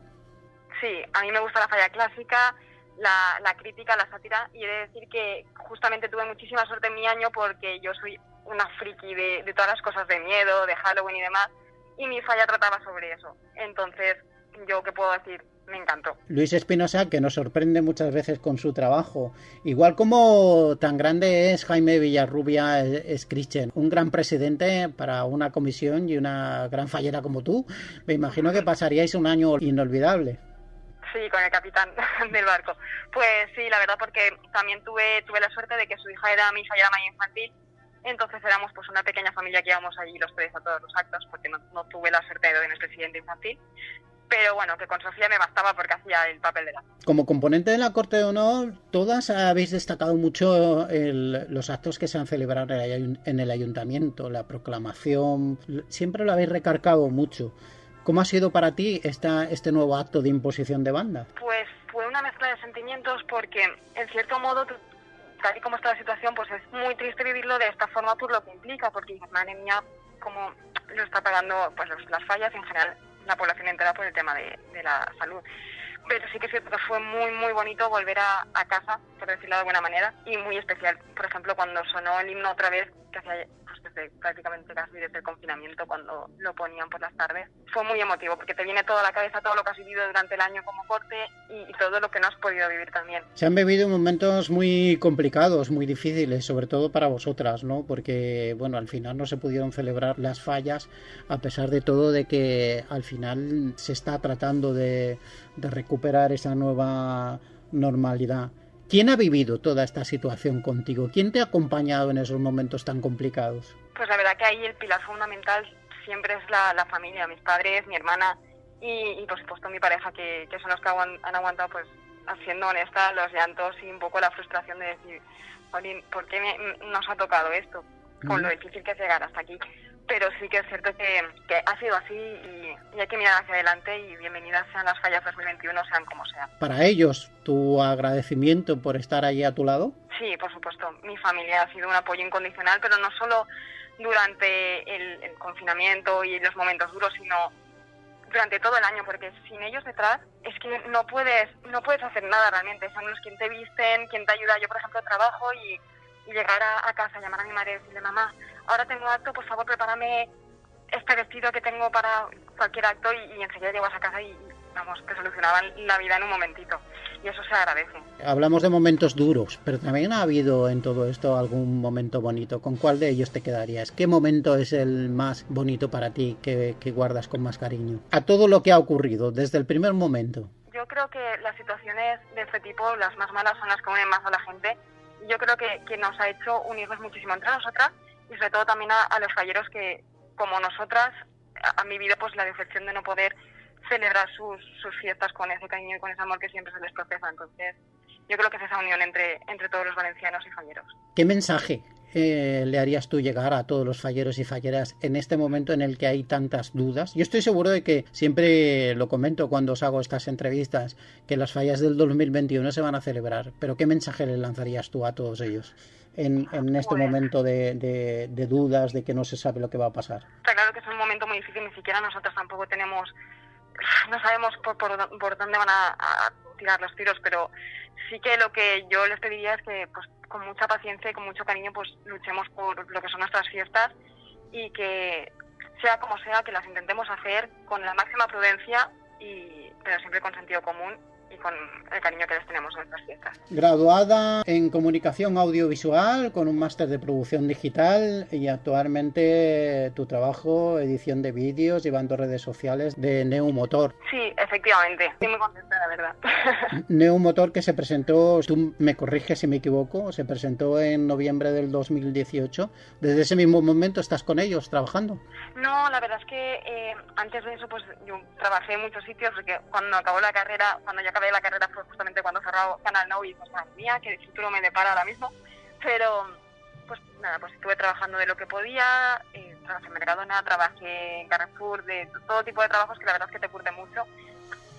Sí, a mí me gusta la falla clásica, la, la crítica, la sátira, y he de decir que justamente tuve muchísima suerte en mi año porque yo soy una friki de, de todas las cosas de miedo, de Halloween y demás, y mi falla trataba sobre eso. Entonces, yo qué puedo decir, me encantó. Luis Espinosa, que nos sorprende muchas veces con su trabajo. Igual como tan grande es Jaime Villarrubia Scrichen, un gran presidente para una comisión y una gran fallera como tú, me imagino que pasaríais un año inolvidable. Sí, con el capitán del barco. Pues sí, la verdad, porque también tuve tuve la suerte de que su hija era mi fallera mayor infantil, entonces éramos pues una pequeña familia que íbamos allí los tres a todos los actos, porque no, no tuve la suerte de tener presidente infantil. Pero bueno, que con Sofía me bastaba porque hacía el papel de la... Como componente de la Corte de Honor, todas habéis destacado mucho el, los actos que se han celebrado en el Ayuntamiento, la proclamación, siempre lo habéis recargado mucho. ¿Cómo ha sido para ti esta, este nuevo acto de imposición de banda? Pues fue una mezcla de sentimientos porque, en cierto modo, tal y como está la situación, pues es muy triste vivirlo de esta forma por lo que implica, porque, madre mía, cómo lo está pagando pues las fallas en general la población entera por el tema de, de la salud. Pero sí que es cierto que fue muy, muy bonito volver a, a casa, por decirlo de alguna manera, y muy especial. Por ejemplo, cuando sonó el himno otra vez, que hacía pues, desde, prácticamente casi desde el confinamiento, cuando lo ponían por las tardes, fue muy emotivo, porque te viene todo a la cabeza, todo lo que has vivido durante el año como corte y, y todo lo que no has podido vivir también. Se han vivido momentos muy complicados, muy difíciles, sobre todo para vosotras, ¿no? Porque, bueno, al final no se pudieron celebrar las fallas, a pesar de todo, de que al final se está tratando de, de recuperar esa nueva normalidad. ¿Quién ha vivido toda esta situación contigo? ¿Quién te ha acompañado en esos momentos tan complicados? Pues la verdad que ahí el pilar fundamental siempre es la, la familia, mis padres, mi hermana y, y por supuesto mi pareja, que, que son los que aguant, han aguantado, pues, siendo honesta, los llantos y un poco la frustración de decir, Jolín, ¿por qué me, nos ha tocado esto? Con mm. lo difícil que es llegar hasta aquí. Pero sí que es cierto que, que ha sido así y, y hay que mirar hacia adelante y bienvenidas sean las fallas dos mil veintiuno, sean como sean. Para ellos, ¿tu agradecimiento por estar allí a tu lado? Sí, por supuesto. Mi familia ha sido un apoyo incondicional, pero no solo durante el, el confinamiento y los momentos duros, sino durante todo el año, porque sin ellos detrás es que no puedes no puedes hacer nada realmente. Son los quien te visten, quien te ayuda. Yo, por ejemplo, trabajo y... y llegar a, a casa, llamar a mi madre y decirle, mamá, ahora tengo acto, por favor, prepárame este vestido que tengo para cualquier acto y, y enseguida llegas a casa y, y, vamos, te solucionaban la vida en un momentito. Y eso se agradece. Hablamos de momentos duros, pero también ha habido en todo esto algún momento bonito. ¿Con cuál de ellos te quedarías? ¿Qué momento es el más bonito para ti, que, que guardas con más cariño? A todo lo que ha ocurrido, desde el primer momento. Yo creo que las situaciones de este tipo, las más malas, son las que unen más a la gente. Yo creo que, que nos ha hecho unirnos muchísimo entre nosotras y sobre todo también a, a los falleros que, como nosotras, han vivido pues la decepción de no poder celebrar sus, sus fiestas con ese cariño y con ese amor que siempre se les profesa. Entonces, yo creo que es esa unión entre, entre todos los valencianos y falleros. ¿Qué mensaje eh, le harías tú llegar a todos los falleros y falleras en este momento en el que hay tantas dudas? Yo estoy seguro de que, siempre lo comento cuando os hago estas entrevistas, que las fallas del dos mil veintiuno se van a celebrar, pero ¿qué mensaje le lanzarías tú a todos ellos en, en este pues, momento de, de, de dudas, de que no se sabe lo que va a pasar? Está claro que es un momento muy difícil, ni siquiera nosotros tampoco tenemos, no sabemos por, por, por dónde van a, a tirar los tiros, pero sí que lo que yo les pediría es que, pues, con mucha paciencia y con mucho cariño, pues luchemos por lo que son nuestras fiestas y que, sea como sea, que las intentemos hacer con la máxima prudencia, y pero siempre con sentido común y con el cariño que les tenemos en nuestras fiestas. Graduada en comunicación audiovisual con un máster de producción digital y actualmente tu trabajo, edición de vídeos, llevando redes sociales de Neumotor. Sí, efectivamente. Estoy muy contenta, la verdad. Neumotor, que se presentó, tú me corriges si me equivoco, se presentó en noviembre del dos mil dieciocho. ¿Desde ese mismo momento estás con ellos trabajando? No, la verdad es que eh, antes de eso pues yo trabajé en muchos sitios, porque cuando acabó la carrera, cuando ya acabé la carrera fue justamente cuando cerró Canal Nou y pues madre mía, que el futuro me depara ahora mismo, pero pues nada, pues estuve trabajando de lo que podía, eh, trabajé en Mercadona, trabajé en Carrefour, de todo tipo de trabajos que la verdad es que te curten mucho,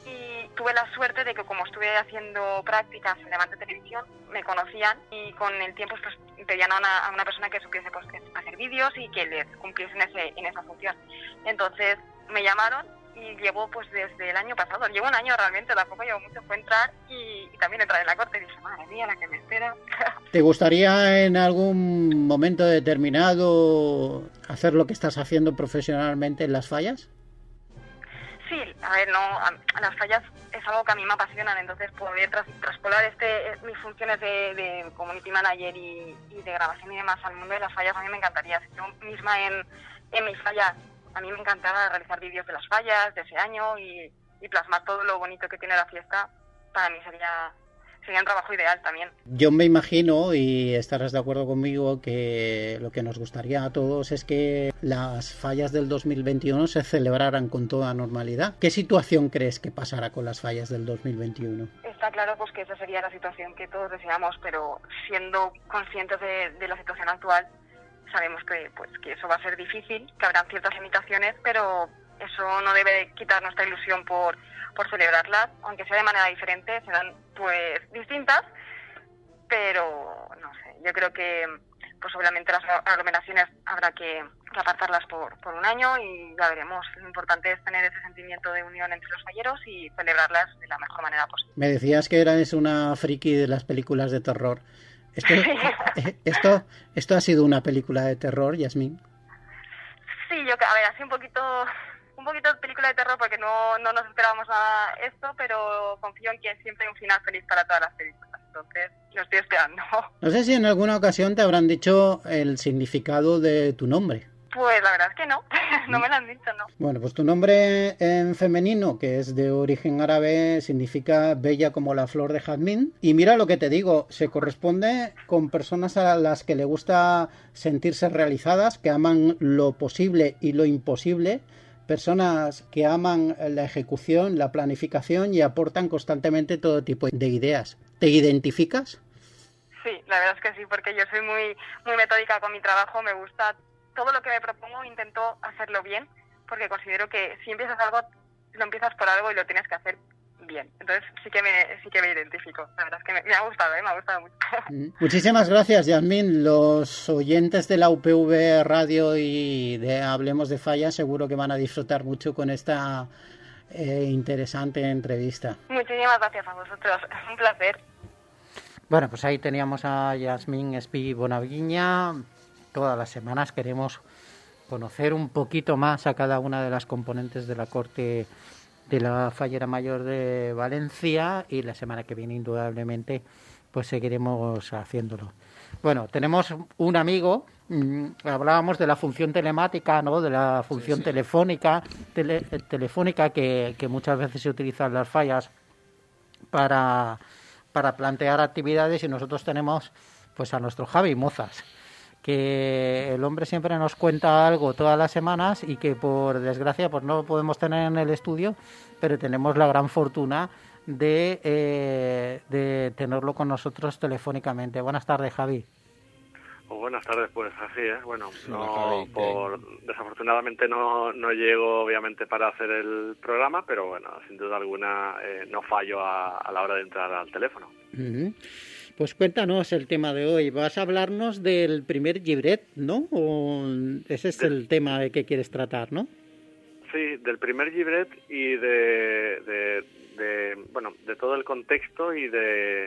y tuve la suerte de que como estuve haciendo prácticas en Levante Televisión, me conocían y con el tiempo pues pedían a una, a una persona que supiese pues hacer vídeos y que les cumpliese en, ese, en esa función. Entonces me llamaron y llevo pues desde el año pasado, llevo un año realmente, tampoco llevo mucho, fue entrar y, y también entrar en la corte y dije, madre mía, la que me espera. ¿Te gustaría en algún momento determinado hacer lo que estás haciendo profesionalmente en las fallas? Sí, a ver, no, a, a las fallas es algo que a mí me apasionan, entonces poder tras, traspolar este, mis funciones de, de community manager y, y de grabación y demás al mundo de las fallas a mí me encantaría. Yo misma en, en mis fallas, a mí me encantaba realizar vídeos de las fallas de ese año y, y plasmar todo lo bonito que tiene la fiesta, para mí sería... sería un trabajo ideal también. Yo me imagino, y estarás de acuerdo conmigo, que lo que nos gustaría a todos es que las fallas del dos mil veintiuno se celebraran con toda normalidad. ¿Qué situación crees que pasará con las fallas del dos mil veintiuno? Está claro pues que esa sería la situación que todos deseamos, pero siendo conscientes de, de la situación actual, sabemos que, pues, que eso va a ser difícil, que habrán ciertas limitaciones, pero eso no debe quitar nuestra ilusión por por celebrarlas, aunque sea de manera diferente, serán pues distintas, pero no sé, yo creo que pues obviamente las aglomeraciones habrá que apartarlas por, por un año y ya veremos. Lo importante es tener ese sentimiento de unión entre los falleros y celebrarlas de la mejor manera posible. Me decías que eres una friki de las películas de terror. ¿Esto, esto, esto ha sido una película de terror, Yasmín? Sí, yo, a ver, así un poquito... Un poquito de película de terror porque no, no nos esperábamos nada esto, pero confío en que siempre hay un final feliz para todas las películas. Entonces, lo estoy esperando. No sé si en alguna ocasión te habrán dicho el significado de tu nombre. Pues la verdad es que no, no me lo han dicho, no. Bueno, pues tu nombre en femenino, que es de origen árabe, significa bella como la flor de jazmín. Y mira lo que te digo, se corresponde con personas a las que le gusta sentirse realizadas, que aman lo posible y lo imposible, personas que aman la ejecución, la planificación y aportan constantemente todo tipo de ideas. ¿Te identificas? Sí, la verdad es que sí, porque yo soy muy, muy metódica con mi trabajo, me gusta todo lo que me propongo, intento hacerlo bien, porque considero que si empiezas algo, lo empiezas por algo y lo tienes que hacer bien. Entonces sí que me, sí que me identifico. La verdad es que me, me ha gustado, ¿eh? Me ha gustado mucho. Muchísimas gracias, Yasmín. Los oyentes de la U P V Radio y de Hablemos de Fallas seguro que van a disfrutar mucho con esta eh, interesante entrevista. Muchísimas gracias a vosotros. Es un placer. Bueno, pues ahí teníamos a Yasmín Espí Bonaviña. Todas las semanas queremos conocer un poquito más a cada una de las componentes de la Corte de la Fallera Mayor de Valencia y la semana que viene indudablemente pues seguiremos haciéndolo. Bueno, tenemos un amigo, mmm, hablábamos de la función telemática, ¿no? De la función sí, sí. telefónica, tele, telefónica que, que muchas veces se utiliza en las fallas para, para plantear actividades y nosotros tenemos pues a nuestro Javi Mozas, que el hombre siempre nos cuenta algo todas las semanas y que por desgracia pues no lo podemos tener en el estudio, pero tenemos la gran fortuna de, eh, de tenerlo con nosotros telefónicamente. Buenas tardes, Javi. Oh, buenas tardes, pues así es. Bueno, no, por, desafortunadamente no, no llego obviamente para hacer el programa, pero bueno, sin duda alguna eh, no fallo a, a la hora de entrar al teléfono. Uh-huh. Pues cuéntanos el tema de hoy. Vas a hablarnos del primer llibret, ¿no? O ese es el tema de que quieres tratar, ¿no? Sí, del primer llibret y de, de, de, bueno, de todo el contexto y de,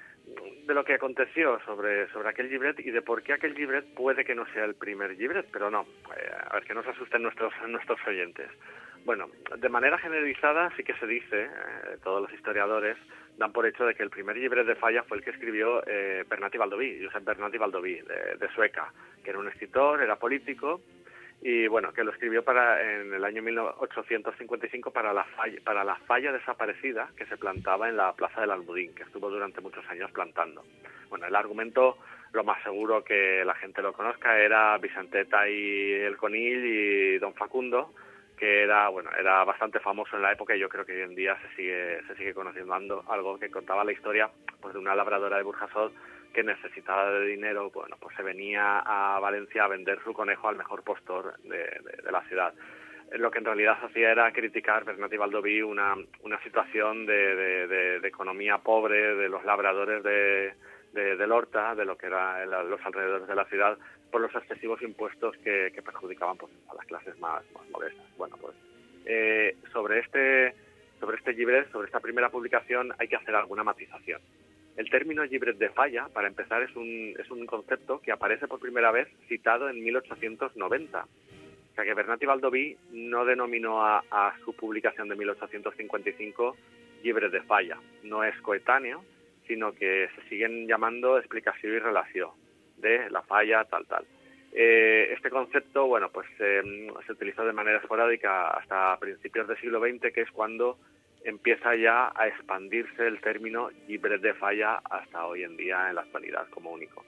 de lo que aconteció sobre, sobre aquel llibret y de por qué aquel llibret puede que no sea el primer llibret, pero no. Eh, a ver, que no se asusten nuestros, nuestros oyentes. Bueno, de manera generalizada sí que se dice, eh, todos los historiadores dan por hecho de que el primer llibret de falla fue el que escribió eh, Bernat y Baldoví, Josep Bernat y Baldoví, de, de Sueca, que era un escritor, era político, y bueno, que lo escribió para en el año mil ochocientos cincuenta y cinco para la falla, para la falla desaparecida que se plantaba en la Plaza del Almudín, que estuvo durante muchos años plantando. Bueno, el argumento, lo más seguro que la gente lo conozca, era Vicenteta y el Conill y Don Facundo, que era bueno era bastante famoso en la época y yo creo que hoy en día se sigue se sigue conociendo algo que contaba la historia pues de una labradora de Burjasot que necesitaba de dinero, bueno, pues se venía a Valencia a vender su conejo al mejor postor de, de, de la ciudad. lo que en realidad hacía era criticar Bernat y Baldoví una, una situación de, de, de, de economía pobre de los labradores de, de, del Horta, de lo que eran los alrededores de la ciudad, por los excesivos impuestos que, que perjudicaban pues, a las clases más, más modestas. Bueno, pues eh, sobre este sobre este llibret, sobre esta primera publicación, hay que hacer alguna matización. El término llibret de falla, para empezar, es un, es un concepto que aparece por primera vez citado en mil ochocientos noventa. O sea que Bernat y Baldoví no denominó a, a su publicación de mil ochocientos cincuenta y cinco llibret de falla. No es coetáneo, sino que se siguen llamando explicació y relació de la falla, tal, tal. Eh, este concepto, bueno, pues eh, se utilizó de manera esporádica hasta principios del siglo veinte, que es cuando empieza ya a expandirse el término llibret de falla hasta hoy en día en la actualidad como único.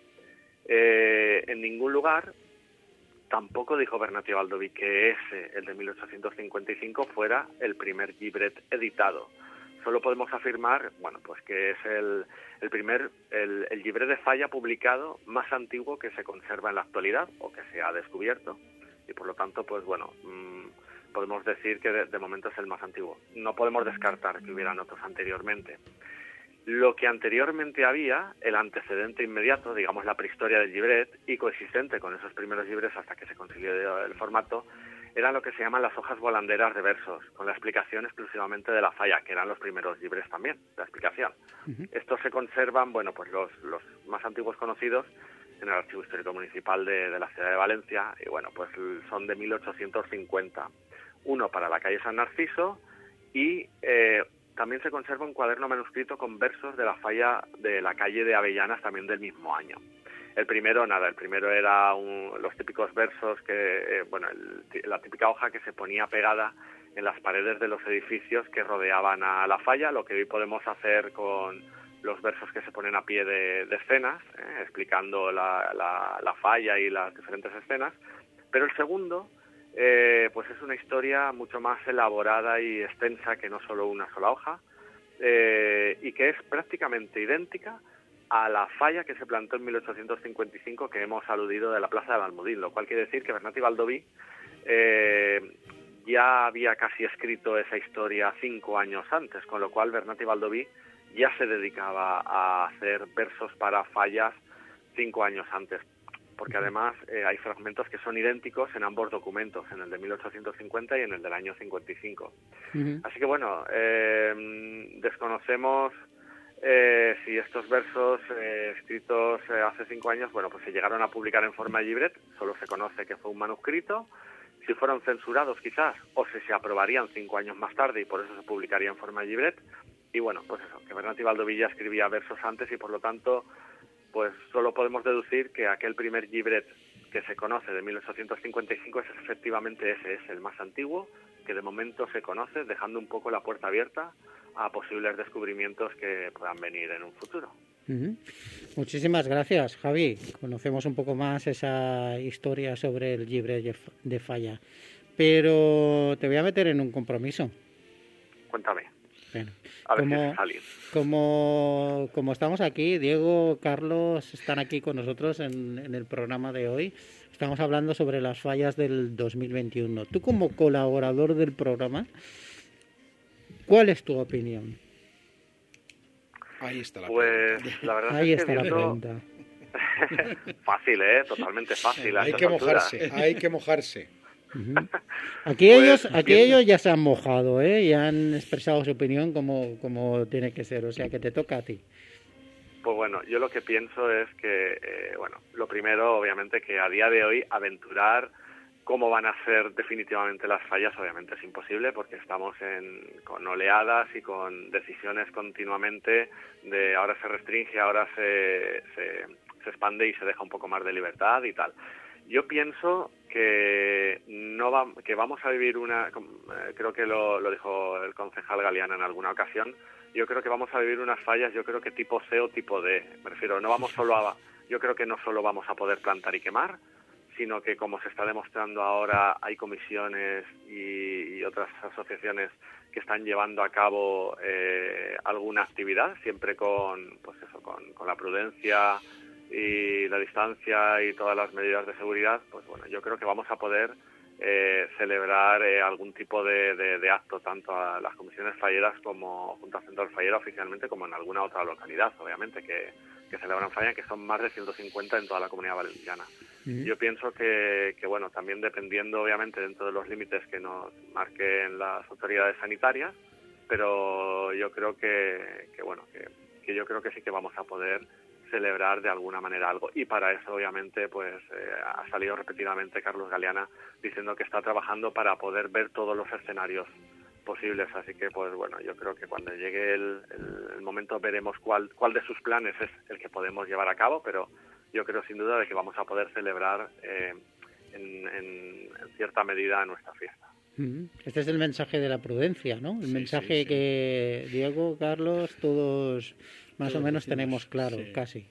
Eh, en ningún lugar tampoco dijo Bernat y Baldoví que ese, el de mil ochocientos cincuenta y cinco, fuera el primer llibret editado. Solo podemos afirmar, bueno, pues que es el, el primer, el, el llibret de falla publicado más antiguo que se conserva en la actualidad o que se ha descubierto, y por lo tanto, pues bueno, mmm, podemos decir que de, de momento es el más antiguo. No podemos descartar que hubieran otros anteriormente. Lo que anteriormente había, el antecedente inmediato, digamos la prehistoria del llibret, y coexistente con esos primeros llibrets hasta que se consiguió el formato, eran lo que se llaman las hojas volanderas de versos, con la explicación exclusivamente de la falla, que eran los primeros llibres también, la explicación. Uh-huh. Estos se conservan, bueno, pues los, los más antiguos conocidos en el Archivo Histórico Municipal de, de la ciudad de Valencia, y bueno, pues son de mil ochocientos cincuenta. Uno para la calle San Narciso, y eh, también se conserva un cuaderno manuscrito con versos de la falla de la calle de Avellanas, también del mismo año. El primero, nada, el primero era un, los típicos versos que, eh, bueno, el, la típica hoja que se ponía pegada en las paredes de los edificios que rodeaban a la falla, lo que hoy podemos hacer con los versos que se ponen a pie de, de escenas, eh, explicando la, la, la falla y las diferentes escenas. Pero el segundo, eh, pues es una historia mucho más elaborada y extensa que no solo una sola hoja, eh, y que es prácticamente idéntica a la falla que se plantó en mil ochocientos cincuenta y cinco que hemos aludido de la Plaza de Almudín, lo cual quiere decir que Bernat y Baldoví eh, ya había casi escrito esa historia cinco años antes, con lo cual Bernat y Baldoví ya se dedicaba a hacer versos para fallas cinco años antes, porque además eh, hay fragmentos que son idénticos en ambos documentos, en el de mil ochocientos cincuenta y en el del año cincuenta y cinco. Uh-huh. Así que bueno, eh, desconocemos Eh, si estos versos eh, escritos eh, hace cinco años, bueno, pues se llegaron a publicar en forma de llibret, solo se conoce que fue un manuscrito, si fueron censurados quizás, o si se aprobarían cinco años más tarde y por eso se publicaría en forma de llibret, y bueno, pues eso, que Bernat y Baldoví ya escribía versos antes y por lo tanto, pues solo podemos deducir que aquel primer llibret que se conoce de mil ochocientos cincuenta y cinco es efectivamente ese, es el más antiguo, que de momento se conoce, dejando un poco la puerta abierta a posibles descubrimientos que puedan venir en un futuro. Uh-huh. Muchísimas gracias, Javi. Conocemos un poco más esa historia sobre el llibret de falla. Pero te voy a meter en un compromiso. Cuéntame. Bueno, a ver como, si sale. Como, como estamos aquí, Diego, Carlos están aquí con nosotros en, en el programa de hoy. Estamos hablando sobre las fallas del dos mil veintiuno. Tú como colaborador del programa, ¿cuál es tu opinión? Ahí está la pues, pregunta. La verdad Ahí es está que la viendo... pregunta. Fácil, ¿eh? Totalmente fácil. Hay que mojarse, alturas. hay que mojarse. Uh-huh. Aquí pues, ellos, aquí bien. ellos ya se han mojado, ¿eh? Y han expresado su opinión como, como tiene que ser. O sea, que te toca a ti. Pues bueno, yo lo que pienso es que, eh, bueno, lo primero, obviamente, que a día de hoy aventurar cómo van a ser definitivamente las fallas, obviamente es imposible porque estamos en, con oleadas y con decisiones continuamente de ahora se restringe, ahora se, se, se expande y se deja un poco más de libertad y tal. Yo pienso que no va, que vamos a vivir una, creo que lo, lo dijo el concejal Galeana en alguna ocasión, yo creo que vamos a vivir unas fallas, yo creo que tipo C o tipo D, me refiero, no vamos solo a, yo creo que no solo vamos a poder plantar y quemar, sino que como se está demostrando ahora hay comisiones y, y otras asociaciones que están llevando a cabo eh, alguna actividad, siempre con, pues eso, con, con la prudencia y la distancia y todas las medidas de seguridad, pues bueno, yo creo que vamos a poder eh, celebrar eh, algún tipo de, de, de acto, tanto a las comisiones falleras como junto al Centro Fallera oficialmente, como en alguna otra localidad, obviamente, que, que celebran falla, que son más de ciento cincuenta en toda la Comunidad Valenciana. Mm. Yo pienso que, que, bueno, también dependiendo, obviamente, dentro de los límites que nos marquen las autoridades sanitarias, pero yo creo que, que bueno, que, que yo creo que sí que vamos a poder celebrar de alguna manera algo, y para eso obviamente pues eh, ha salido repetidamente Carlos Galeana diciendo que está trabajando para poder ver todos los escenarios posibles, así que pues bueno, yo creo que cuando llegue el, el, el momento veremos cuál cuál de sus planes es el que podemos llevar a cabo, pero yo creo sin duda de que vamos a poder celebrar eh, en, en, en cierta medida nuestra fiesta. Este es el mensaje de la prudencia, ¿no? El sí, mensaje sí, sí. que Diego, Carlos, todos más todos o menos decimos, tenemos claro, sí. casi.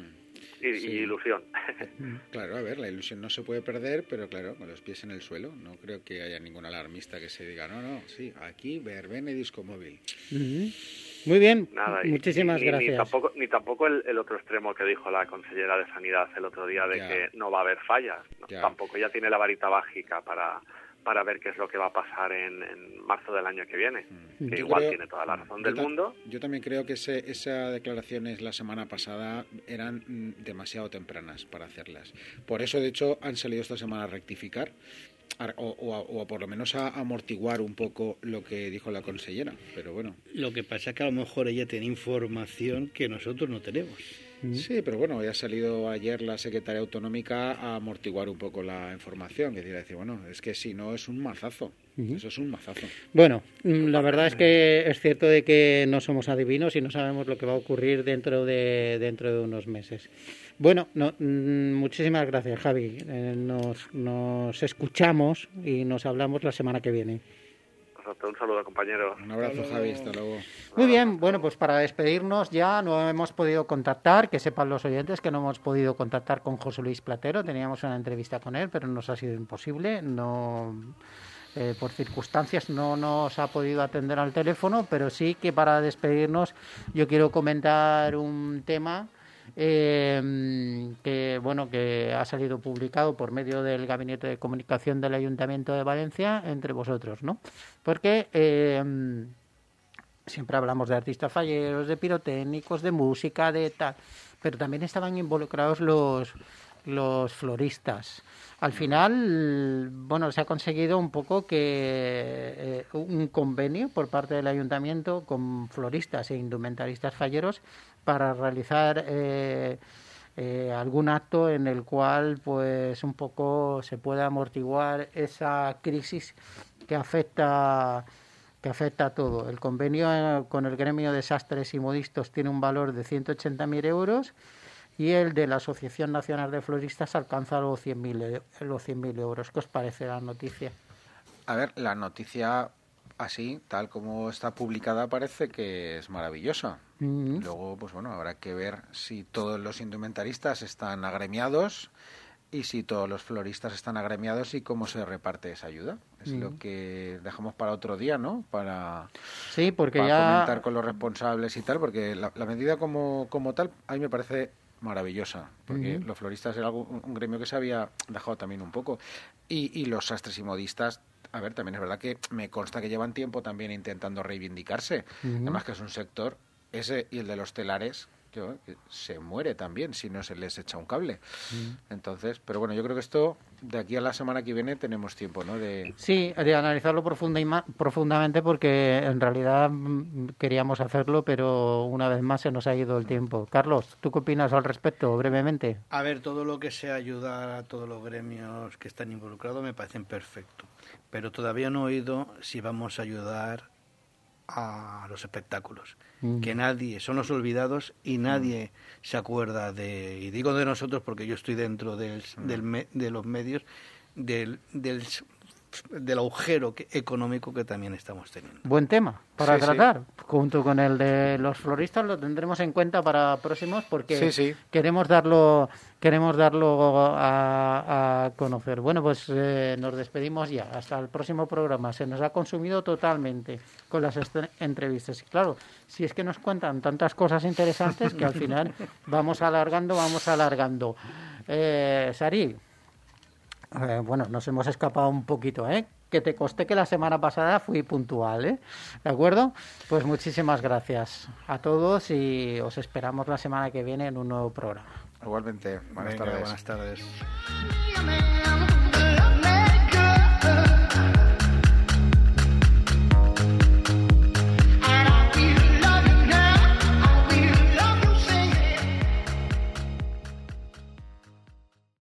Y, sí. y ilusión. Claro, a ver, la ilusión no se puede perder, pero claro, con los pies en el suelo. No creo que haya ningún alarmista que se diga, no, no, sí, aquí verbena y disco móvil. Uh-huh. Muy bien, Nada, muchísimas ni, gracias. Ni tampoco, ni tampoco el, el otro extremo que dijo la consellera de Sanidad el otro día de ya. que no va a haber fallas. ¿no? Tampoco ella tiene la varita mágica para... para ver qué es lo que va a pasar en, en marzo del año que viene, que yo igual creo, tiene toda la razón del ta- mundo. Yo también creo que ese, esas declaraciones la semana pasada eran mm, demasiado tempranas para hacerlas. Por eso, de hecho, han salido esta semana a rectificar o, o, a, o a por lo menos a amortiguar un poco lo que dijo la consellera, pero bueno. Lo que pasa es que a lo mejor ella tiene información que nosotros no tenemos. Sí, pero bueno, ya ha salido ayer la secretaria autonómica a amortiguar un poco la información, que decir, bueno, es que si no es un mazazo, uh-huh. eso es un mazazo. Bueno, la verdad es que es cierto de que no somos adivinos y no sabemos lo que va a ocurrir dentro de dentro de unos meses. Bueno, no, muchísimas gracias, Javi. Eh, nos, nos escuchamos y nos hablamos la semana que viene. Un saludo, compañero. Un abrazo, Javi, hasta luego. Muy bien, bueno, pues para despedirnos ya no hemos podido contactar, que sepan los oyentes que no hemos podido contactar con José Luis Platero, teníamos una entrevista con él, pero nos ha sido imposible, no eh, por circunstancias no nos ha podido atender al teléfono, pero sí que para despedirnos yo quiero comentar un tema Eh, que bueno que ha salido publicado por medio del Gabinete de Comunicación del Ayuntamiento de Valencia entre vosotros, ¿no? Porque eh, siempre hablamos de artistas falleros, de pirotécnicos, de música, de tal, pero también estaban involucrados los los floristas. Al final, bueno, se ha conseguido un poco que eh, un convenio por parte del ayuntamiento con floristas e indumentaristas falleros para realizar eh, eh, algún acto en el cual, pues, un poco se pueda amortiguar esa crisis que afecta que afecta a todo. El convenio con el gremio de sastres y modistas tiene un valor de ciento ochenta mil euros. Y el de la Asociación Nacional de Floristas alcanza los cien mil los cien mil euros. ¿Qué os parece la noticia? A ver, la noticia así, tal como está publicada, parece que es maravillosa. Uh-huh. Luego, pues bueno, habrá que ver si todos los indumentaristas están agremiados y si todos los floristas están agremiados y cómo se reparte esa ayuda. Es uh-huh. lo que dejamos para otro día, ¿no? Para, sí, porque para ya... comentar con los responsables y tal, porque la, la medida como, como tal, a mí me parece maravillosa, porque uh-huh. los floristas era algo, un, un gremio que se había dejado también un poco, y, y los sastres y modistas, a ver, también es verdad que me consta que llevan tiempo también intentando reivindicarse, uh-huh. además que es un sector, ese y el de los telares, que se muere también si no se les echa un cable. Uh-huh. Entonces, pero bueno, yo creo que esto de aquí a la semana que viene tenemos tiempo, ¿no? De... Sí, de analizarlo profunda y ma- profundamente, porque en realidad queríamos hacerlo, pero una vez más se nos ha ido el tiempo. Carlos, ¿tú qué opinas al respecto, brevemente? A ver, todo lo que sea ayudar a todos los gremios que están involucrados me parecen perfecto, pero todavía no he oído si vamos a ayudar a los espectáculos, mm. que nadie, son los olvidados y nadie mm. se acuerda de, y digo de nosotros porque yo estoy dentro del, mm. del me, de los medios, del, del, del agujero que, económico que también estamos teniendo. Buen tema para sí, tratar, sí. junto con el de los floristas lo tendremos en cuenta para próximos porque sí, sí. queremos darlo queremos darlo a, a conocer. Bueno, pues eh, nos despedimos ya, hasta el próximo programa. Se nos ha consumido totalmente con las est- entrevistas y claro, si es que nos cuentan tantas cosas interesantes que al final vamos alargando, vamos alargando. Eh, Sari, Eh, bueno, nos hemos escapado un poquito, ¿eh? Que te conste que la semana pasada fui puntual, ¿eh? ¿De acuerdo? Pues muchísimas gracias a todos y os esperamos la semana que viene en un nuevo programa. Igualmente. Buenas Venga, tardes. buenas tardes.